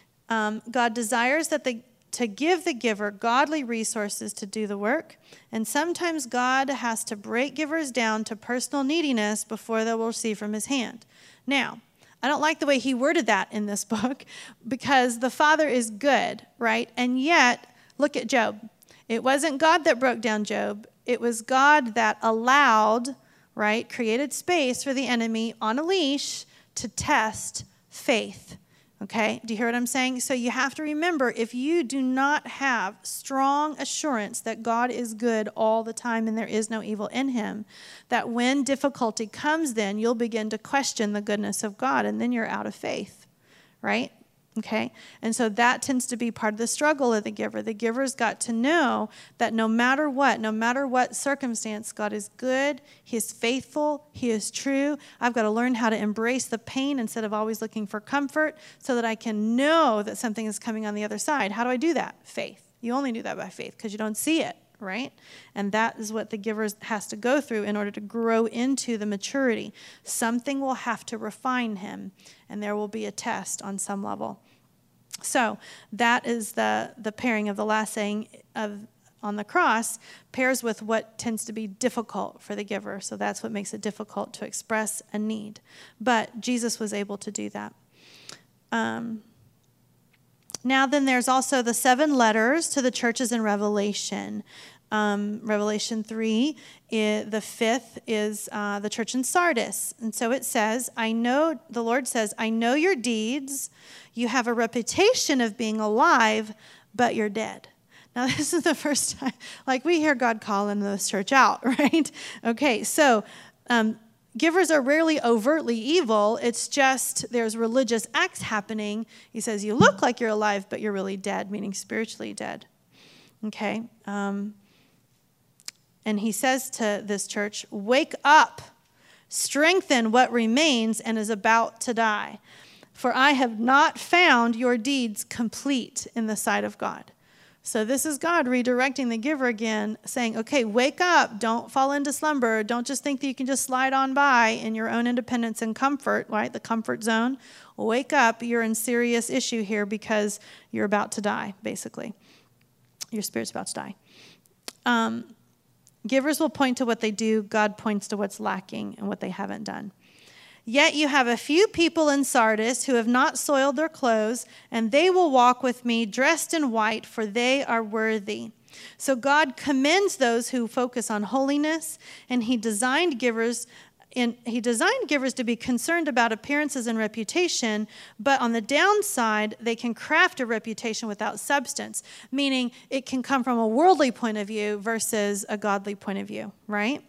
Um, God desires that the to give the giver godly resources to do the work, and sometimes God has to break givers down to personal neediness before they will receive from his hand. Now, I don't like the way he worded that in this book, because the Father is good, right? And yet, look at Job. It wasn't God that broke down Job. It was God that allowed, right, created space for the enemy on a leash to test faith. Okay, do you hear what I'm saying? So you have to remember, if you do not have strong assurance that God is good all the time and there is no evil in him, that when difficulty comes, then you'll begin to question the goodness of God, and then you're out of faith, right? Okay, and so that tends to be part of the struggle of the giver. The giver's got to know that no matter what, no matter what circumstance, God is good, he is faithful, he is true. I've got to learn how to embrace the pain instead of always looking for comfort, so that I can know that something is coming on the other side. How do I do that? Faith. You only do that by faith because you don't see it, right? And that is what the giver has to go through in order to grow into the maturity. Something will have to refine him, and there will be a test on some level. So that is the, the pairing of the last saying of on the cross, pairs with what tends to be difficult for the giver. So that's what makes it difficult to express a need. But Jesus was able to do that. Um, now then, there's also the seven letters to the churches in Revelation. Um, Revelation three, it, the fifth is uh, the church in Sardis. And so it says, I know, the Lord says, I know your deeds. You have a reputation of being alive, but you're dead. Now, this is the first time, like we hear God calling this church out, right? Okay, so um, givers are rarely overtly evil. It's just there's religious acts happening. He says, you look like you're alive, but you're really dead, meaning spiritually dead. Okay, um, and he says to this church, wake up, strengthen what remains and is about to die. For I have not found your deeds complete in the sight of God. So this is God redirecting the giver again, saying, okay, wake up. Don't fall into slumber. Don't just think that you can just slide on by in your own independence and comfort, right? The comfort zone. Wake up. You're in serious issue here because you're about to die, basically. Your spirit's about to die. Um, givers will point to what they do. God points to what's lacking and what they haven't done. Yet you have a few people in Sardis who have not soiled their clothes, and they will walk with me dressed in white, for they are worthy. So God commends those who focus on holiness, and he designed givers and he designed givers to be concerned about appearances and reputation, but on the downside, they can craft a reputation without substance, meaning it can come from a worldly point of view versus a godly point of view, right?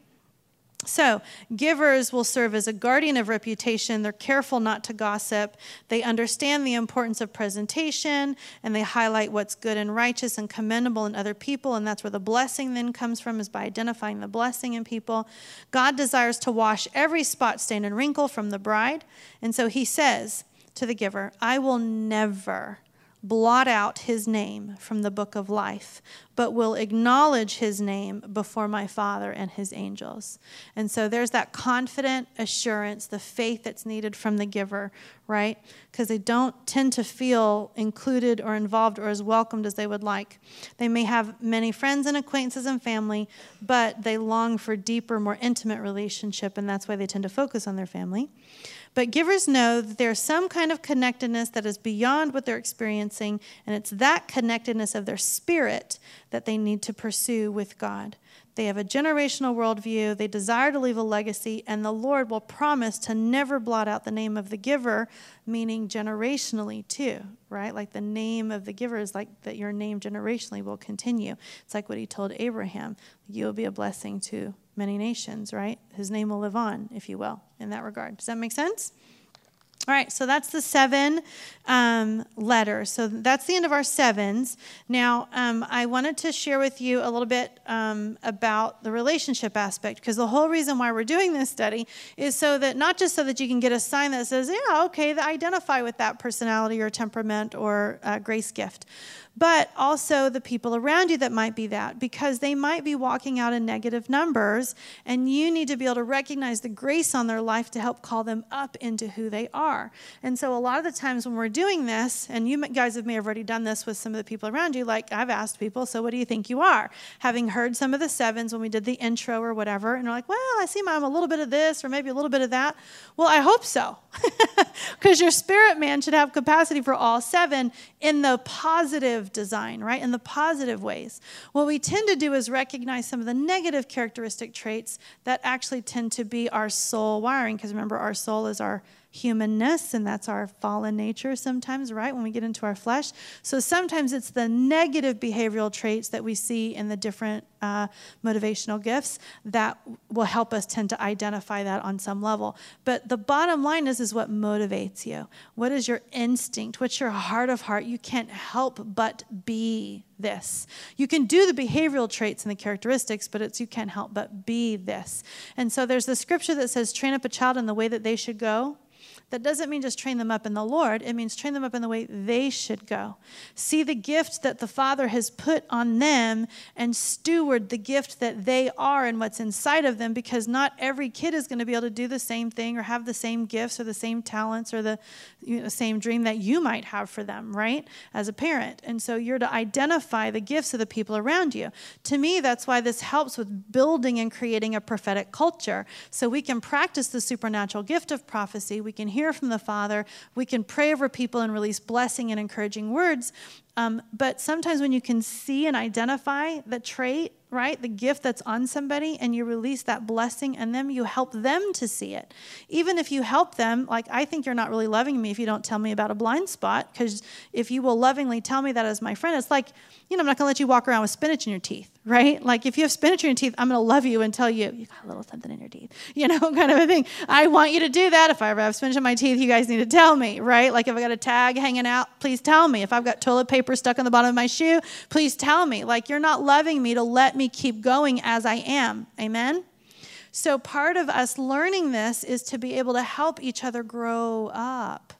So givers will serve as a guardian of reputation. They're careful not to gossip. They understand the importance of presentation, and they highlight what's good and righteous and commendable in other people, and that's where the blessing then comes from, is by identifying the blessing in people. God desires to wash every spot, stain, and wrinkle from the bride, and so he says to the giver, I will never blot out his name from the book of life, but will acknowledge his name before my Father and his angels. And so there's that confident assurance, the faith that's needed from the giver, right? Because they don't tend to feel included or involved or as welcomed as they would like. They may have many friends and acquaintances and family, but they long for deeper, more intimate relationship, and that's why they tend to focus on their family. But givers know that there's some kind of connectedness that is beyond what they're experiencing, and it's that connectedness of their spirit that they need to pursue with God. They have a generational worldview, they desire to leave a legacy, and the Lord will promise to never blot out the name of the giver, meaning generationally too, right? Like the name of the giver is like that your name generationally will continue. It's like what he told Abraham, you will be a blessing to many nations, right? His name will live on, if you will, in that regard. Does that make sense? All right, so that's the seven um, letters. So that's the end of our sevens. Now, um, I wanted to share with you a little bit um, about the relationship aspect, because the whole reason why we're doing this study is so that, not just so that you can get a sign that says, yeah, okay, identify with that personality or temperament or uh, grace gift, but also the people around you that might be that, because they might be walking out in negative numbers, and you need to be able to recognize the grace on their life to help call them up into who they are. And so a lot of the times when we're doing this, and you guys have may have already done this with some of the people around you, like I've asked people, so what do you think you are? Having heard some of the sevens when we did the intro or whatever, and they're like, well, I see I'm a little bit of this or maybe a little bit of that. Well, I hope so, because your spirit man should have capacity for all seven in the positive design, right? In the positive ways. What we tend to do is recognize some of the negative characteristic traits that actually tend to be our soul wiring, because remember, our soul is our humanness, and that's our fallen nature sometimes, right, when we get into our flesh. So sometimes it's the negative behavioral traits that we see in the different uh, motivational gifts that will help us tend to identify that on some level. But the bottom line is, is what motivates you. What is your instinct? What's your heart of heart? You can't help but be this. You can do the behavioral traits and the characteristics, but it's you can't help but be this. And so there's the scripture that says, train up a child in the way that they should go. That doesn't mean just train them up in the Lord. It means train them up in the way they should go. See the gift that the Father has put on them and steward the gift that they are and what's inside of them, because not every kid is going to be able to do the same thing or have the same gifts or the same talents or the you know, same dream that you might have for them, right, as a parent. And so you're to identify the gifts of the people around you. To me, that's why this helps with building and creating a prophetic culture, so we can practice the supernatural gift of prophecy. We can hear from the Father. We can pray over people and release blessing and encouraging words. Um, but sometimes when you can see and identify the trait, right, the gift that's on somebody, and you release that blessing in them, you help them to see it. Even if you help them, like, I think you're not really loving me if you don't tell me about a blind spot, because if you will lovingly tell me that as my friend, it's like, you know, I'm not going to let you walk around with spinach in your teeth, right? Like, if you have spinach in your teeth, I'm going to love you and tell you, you got a little something in your teeth, you know, kind of a thing. I want you to do that. If I ever have spinach in my teeth, you guys need to tell me, right? Like, if I got a tag hanging out, please tell me. If I've got toilet paper stuck on the bottom of my shoe, please tell me. Like, you're not loving me to let me keep going as I am. Amen? So part of us learning this is to be able to help each other grow up,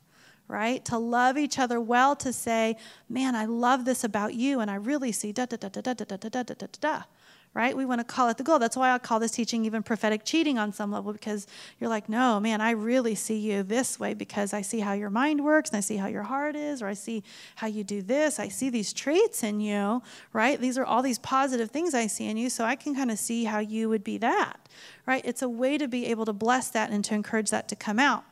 right? To love each other well, to say, man, I love this about you, and I really see da da da da da da da da da da da da. Right? We want to call it the goal. That's why I call this teaching even prophetic cheating on some level, because you're like, no, man, I really see you this way because I see how your mind works and I see how your heart is, or I see how you do this. I see these traits in you, right? These are all these positive things I see in you, so I can kind of see how you would be that, right? It's a way to be able to bless that and to encourage that to come out.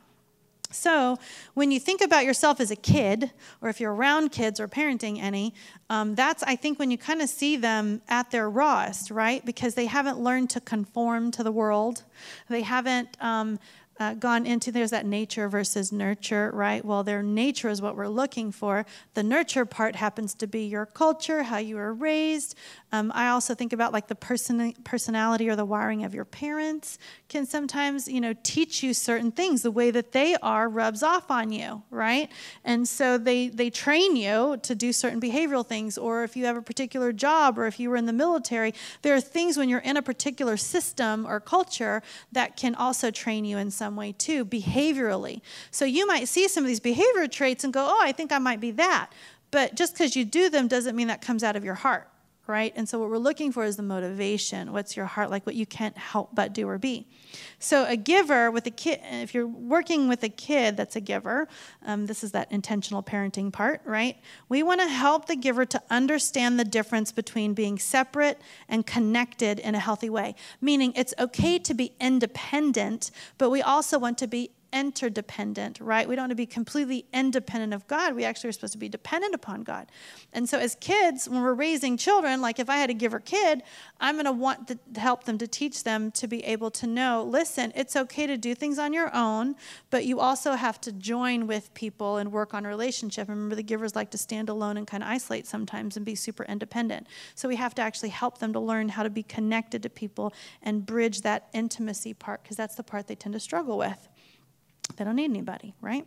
So when you think about yourself as a kid, or if you're around kids or parenting any, um, that's, I think, when you kind of see them at their rawest, right? Because they haven't learned to conform to the world. They haven't um, uh, gone into, there's that nature versus nurture, right? Well, their nature is what we're looking for. The nurture part happens to be your culture, how you were raised. Um, I also think about like the person, personality or the wiring of your parents can sometimes, you know, teach you certain things. The way that they are rubs off on you, right? And so they, they train you to do certain behavioral things. Or if you have a particular job, or if you were in the military, there are things when you're in a particular system or culture that can also train you in some way too, behaviorally. So you might see some of these behavior traits and go, oh, I think I might be that. But just because you do them doesn't mean that comes out of your heart. Right? And so what we're looking for is the motivation. What's your heart like? What you can't help but do or be. So a giver with a kid, if you're working with a kid that's a giver, um, this is that intentional parenting part, right? We want to help the giver to understand the difference between being separate and connected in a healthy way. Meaning it's okay to be independent, but we also want to be interdependent, right? We don't want to be completely independent of God. We actually are supposed to be dependent upon God. And so as kids, when we're raising children, like if I had a giver kid, I'm going to want to help them, to teach them to be able to know, listen, it's okay to do things on your own, but you also have to join with people and work on a relationship. Remember, the givers like to stand alone and kind of isolate sometimes and be super independent. So we have to actually help them to learn how to be connected to people and bridge that intimacy part, because that's the part they tend to struggle with. They don't need anybody, right?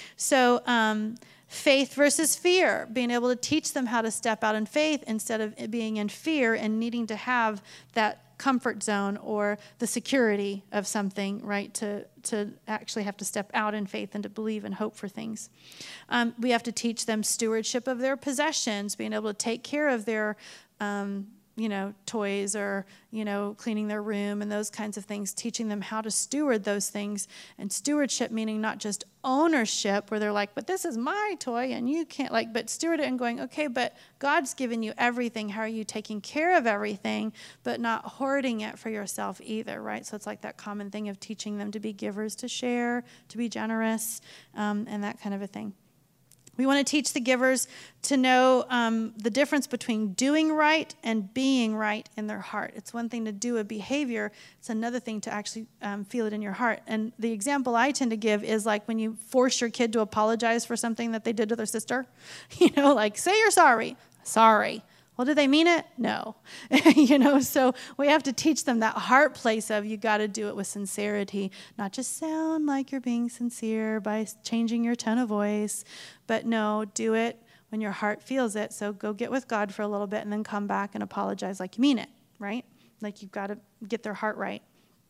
So um, faith versus fear, being able to teach them how to step out in faith instead of being in fear and needing to have that comfort zone or the security of something, right, to, to actually have to step out in faith and to believe and hope for things. Um, we have to teach them stewardship of their possessions, being able to take care of their um you know, toys, or, you know, cleaning their room and those kinds of things, teaching them how to steward those things. And stewardship meaning not just ownership, where they're like, but this is my toy and you can't, like, but steward it and going, okay, but God's given you everything. How are you taking care of everything, but not hoarding it for yourself either, right? So it's like that common thing of teaching them to be givers, to share, to be generous, um, and that kind of a thing. We want to teach the givers to know um, the difference between doing right and being right in their heart. It's one thing to do a behavior. It's another thing to actually um, feel it in your heart. And the example I tend to give is like when you force your kid to apologize for something that they did to their sister. You know, like, say you're sorry. Sorry. Well, did they mean it? No. You know, so we have to teach them that heart place of you got to do it with sincerity, not just sound like you're being sincere by changing your tone of voice, but no, do it when your heart feels it. So go get with God for a little bit and then come back and apologize like you mean it, right? Like you've got to get their heart right.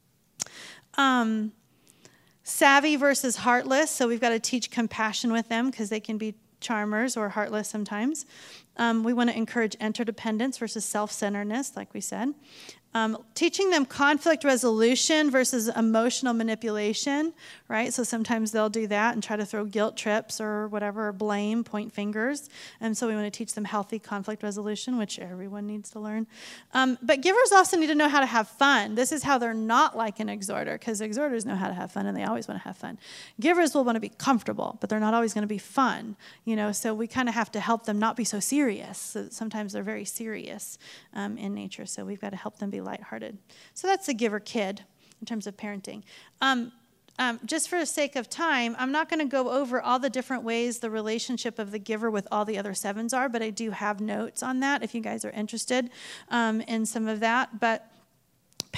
Um, savvy versus heartless. So we've got to teach compassion with them because they can be charmers or heartless sometimes. Um, we want to encourage interdependence versus self-centeredness, like we said. Um, teaching them conflict resolution versus emotional manipulation, right? So sometimes they'll do that and try to throw guilt trips or whatever, or blame, point fingers. And so we want to teach them healthy conflict resolution, which everyone needs to learn. Um, but givers also need to know how to have fun. This is how they're not like an exhorter, because exhorters know how to have fun and they always want to have fun. Givers will want to be comfortable, but they're not always going to be fun, you know, so we kind of have to help them not be so serious. So sometimes they're very serious um, in nature, so we've got to help them be lighthearted. So that's the giver kid in terms of parenting. Um, um, just for the sake of time, I'm not going to go over all the different ways the relationship of the giver with all the other sevens are, but I do have notes on that if you guys are interested um, in some of that. But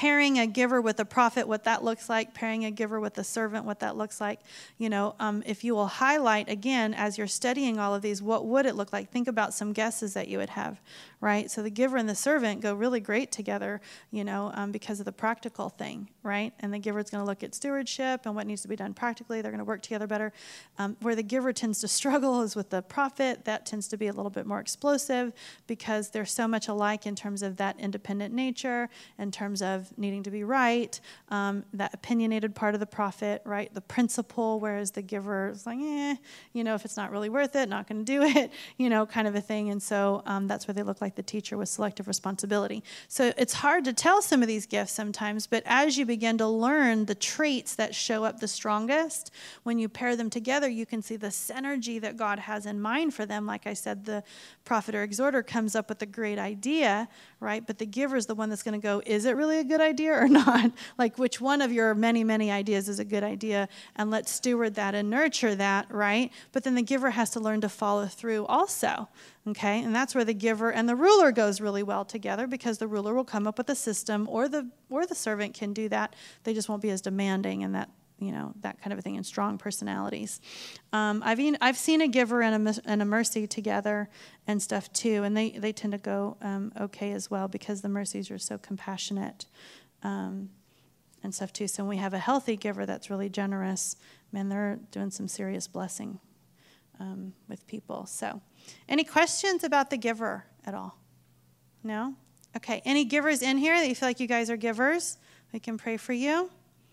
pairing a giver with a prophet, what that looks like, pairing a giver with a servant, what that looks like. You know, um, if you will highlight, again, as you're studying all of these, what would it look like? Think about some guesses that you would have, right? So the giver and the servant go really great together, you know, um, because of the practical thing, right? And the giver is going to look at stewardship and what needs to be done practically. They're going to work together better. Um, where the giver tends to struggle is with the prophet. That tends to be a little bit more explosive because they're so much alike in terms of that independent nature, in terms of needing to be right, um, that opinionated part of the prophet, right? The principle, whereas the giver is like, eh, you know, if it's not really worth it, not going to do it, you know, kind of a thing. And so um, that's where they look like the teacher with selective responsibility. So it's hard to tell some of these gifts sometimes, but as you begin to learn the traits that show up the strongest, when you pair them together, you can see the synergy that God has in mind for them. Like I said, the prophet or exhorter comes up with a great idea, right? But the giver is the one that's going to go, is it really a good idea or not? Like, which one of your many, many ideas is a good idea? And let's steward that and nurture that, right? But then the giver has to learn to follow through also, okay? And that's where the giver and the ruler goes really well together, because the ruler will come up with a system, or the or the servant can do that. They just won't be as demanding, and that, you know, that kind of a thing, and strong personalities. Um, I've even, I've seen a giver and a, and a mercy together and stuff too, and they, they tend to go um, okay as well, because the mercies are so compassionate um, and stuff too. So when we have a healthy giver that's really generous, man, they're doing some serious blessing um, with people. So any questions about the giver at all? No? Okay. Any givers in here that you feel like you guys are givers? We can pray for you.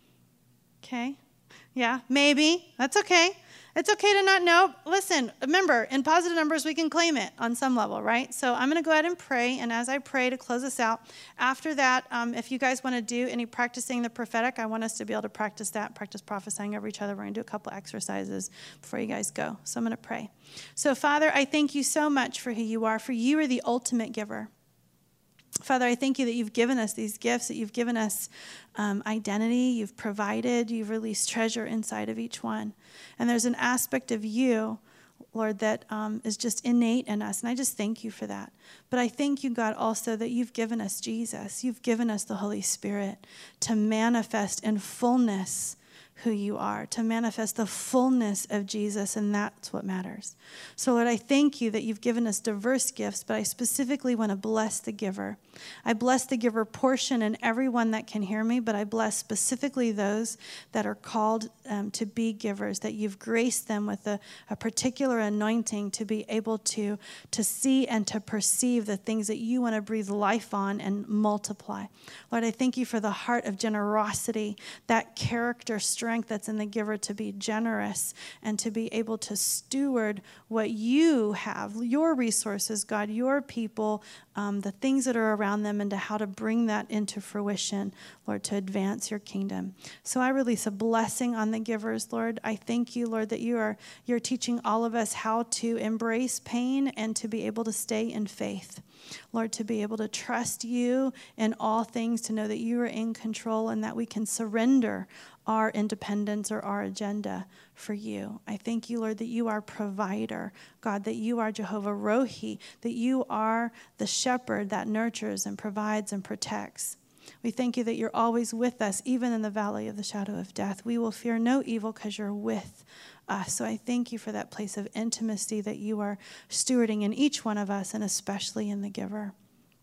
Okay. Yeah, maybe. That's okay. It's okay to not know. Listen, remember, in positive numbers, we can claim it on some level, right? So I'm going to go ahead and pray. And as I pray to close us out, after that, um, if you guys want to do any practicing the prophetic, I want us to be able to practice that, practice prophesying over each other. We're going to do a couple exercises before you guys go. So I'm going to pray. So, Father, I thank you so much for who you are, for you are the ultimate giver. Father, I thank you that you've given us these gifts, that you've given us um, identity, you've provided, you've released treasure inside of each one. And there's an aspect of you, Lord, that um, is just innate in us. And I just thank you for that. But I thank you, God, also that you've given us Jesus. You've given us the Holy Spirit to manifest in fullness who you are, to manifest the fullness of Jesus, and that's what matters. So, Lord, I thank you that you've given us diverse gifts, but I specifically want to bless the giver. I bless the giver portion and everyone that can hear me, but I bless specifically those that are called um, to be givers, that you've graced them with a, a particular anointing to be able to, to see and to perceive the things that you want to breathe life on and multiply. Lord, I thank you for the heart of generosity, that character strength that's in the giver to be generous and to be able to steward what you have, your resources, God, your people, um, the things that are around them, and to how to bring that into fruition, Lord, to advance your kingdom. So I release a blessing on the givers, Lord. I thank you, Lord, that you are you're teaching all of us how to embrace pain and to be able to stay in faith. Lord, to be able to trust you in all things, to know that you are in control and that we can surrender our independence or our agenda for you. I thank you, Lord, that you are provider, God, that you are Jehovah Rohi, that you are the shepherd that nurtures and provides and protects. We thank you that you're always with us, even in the valley of the shadow of death. We will fear no evil because you're with us. So I thank you for that place of intimacy that you are stewarding in each one of us, and especially in the giver.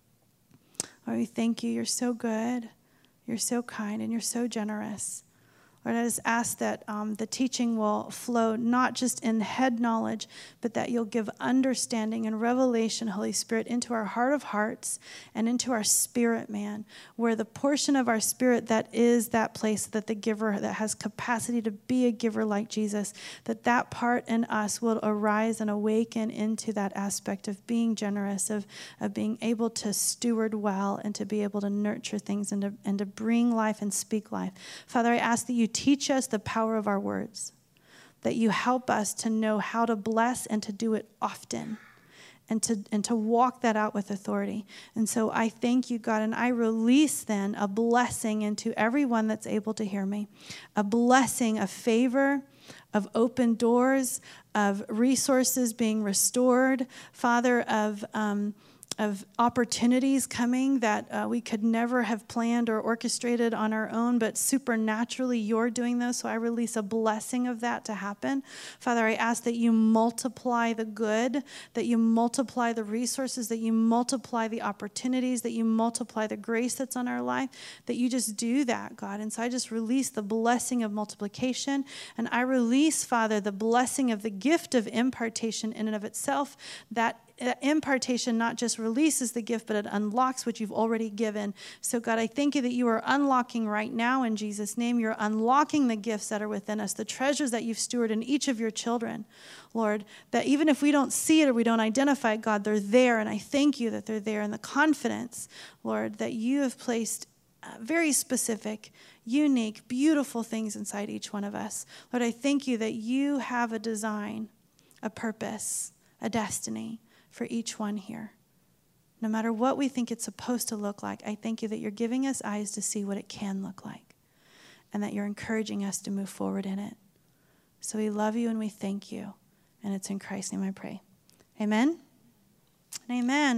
Lord, we thank you. You're so good. You're so kind, and you're so generous. Lord, I just ask that um, the teaching will flow not just in head knowledge, but that you'll give understanding and revelation, Holy Spirit, into our heart of hearts and into our spirit, man, where the portion of our spirit that is that place that the giver, that has capacity to be a giver like Jesus, that that part in us will arise and awaken into that aspect of being generous, of, of being able to steward well and to be able to nurture things and to, and to bring life and speak life. Father, I ask that you teach us the power of our words, that you help us to know how to bless and to do it often, and to and to walk that out with authority. And so I thank you, God, and I release then a blessing into everyone that's able to hear me, a blessing of favor, of open doors, of resources being restored, Father, of um, of opportunities coming that uh, we could never have planned or orchestrated on our own, but supernaturally you're doing those. So I release a blessing of that to happen. Father, I ask that you multiply the good, that you multiply the resources, that you multiply the opportunities, that you multiply the grace that's on our life, that you just do that, God. And so I just release the blessing of multiplication, and I release, Father, the blessing of the gift of impartation in and of itself, that impartation not just releases the gift, but it unlocks what you've already given. So God, I thank you that you are unlocking right now in Jesus' name. You're unlocking the gifts that are within us, the treasures that you've stored in each of your children, Lord, that even if we don't see it or we don't identify it, God, they're there. And I thank you that they're there, and the confidence, Lord, that you have placed uh, very specific, unique, beautiful things inside each one of us. Lord, I thank you that you have a design, a purpose, a destiny for each one here. No matter what we think it's supposed to look like, I thank you that you're giving us eyes to see what it can look like, and that you're encouraging us to move forward in it. So we love you and we thank you, and it's in Christ's name I pray. Amen and amen.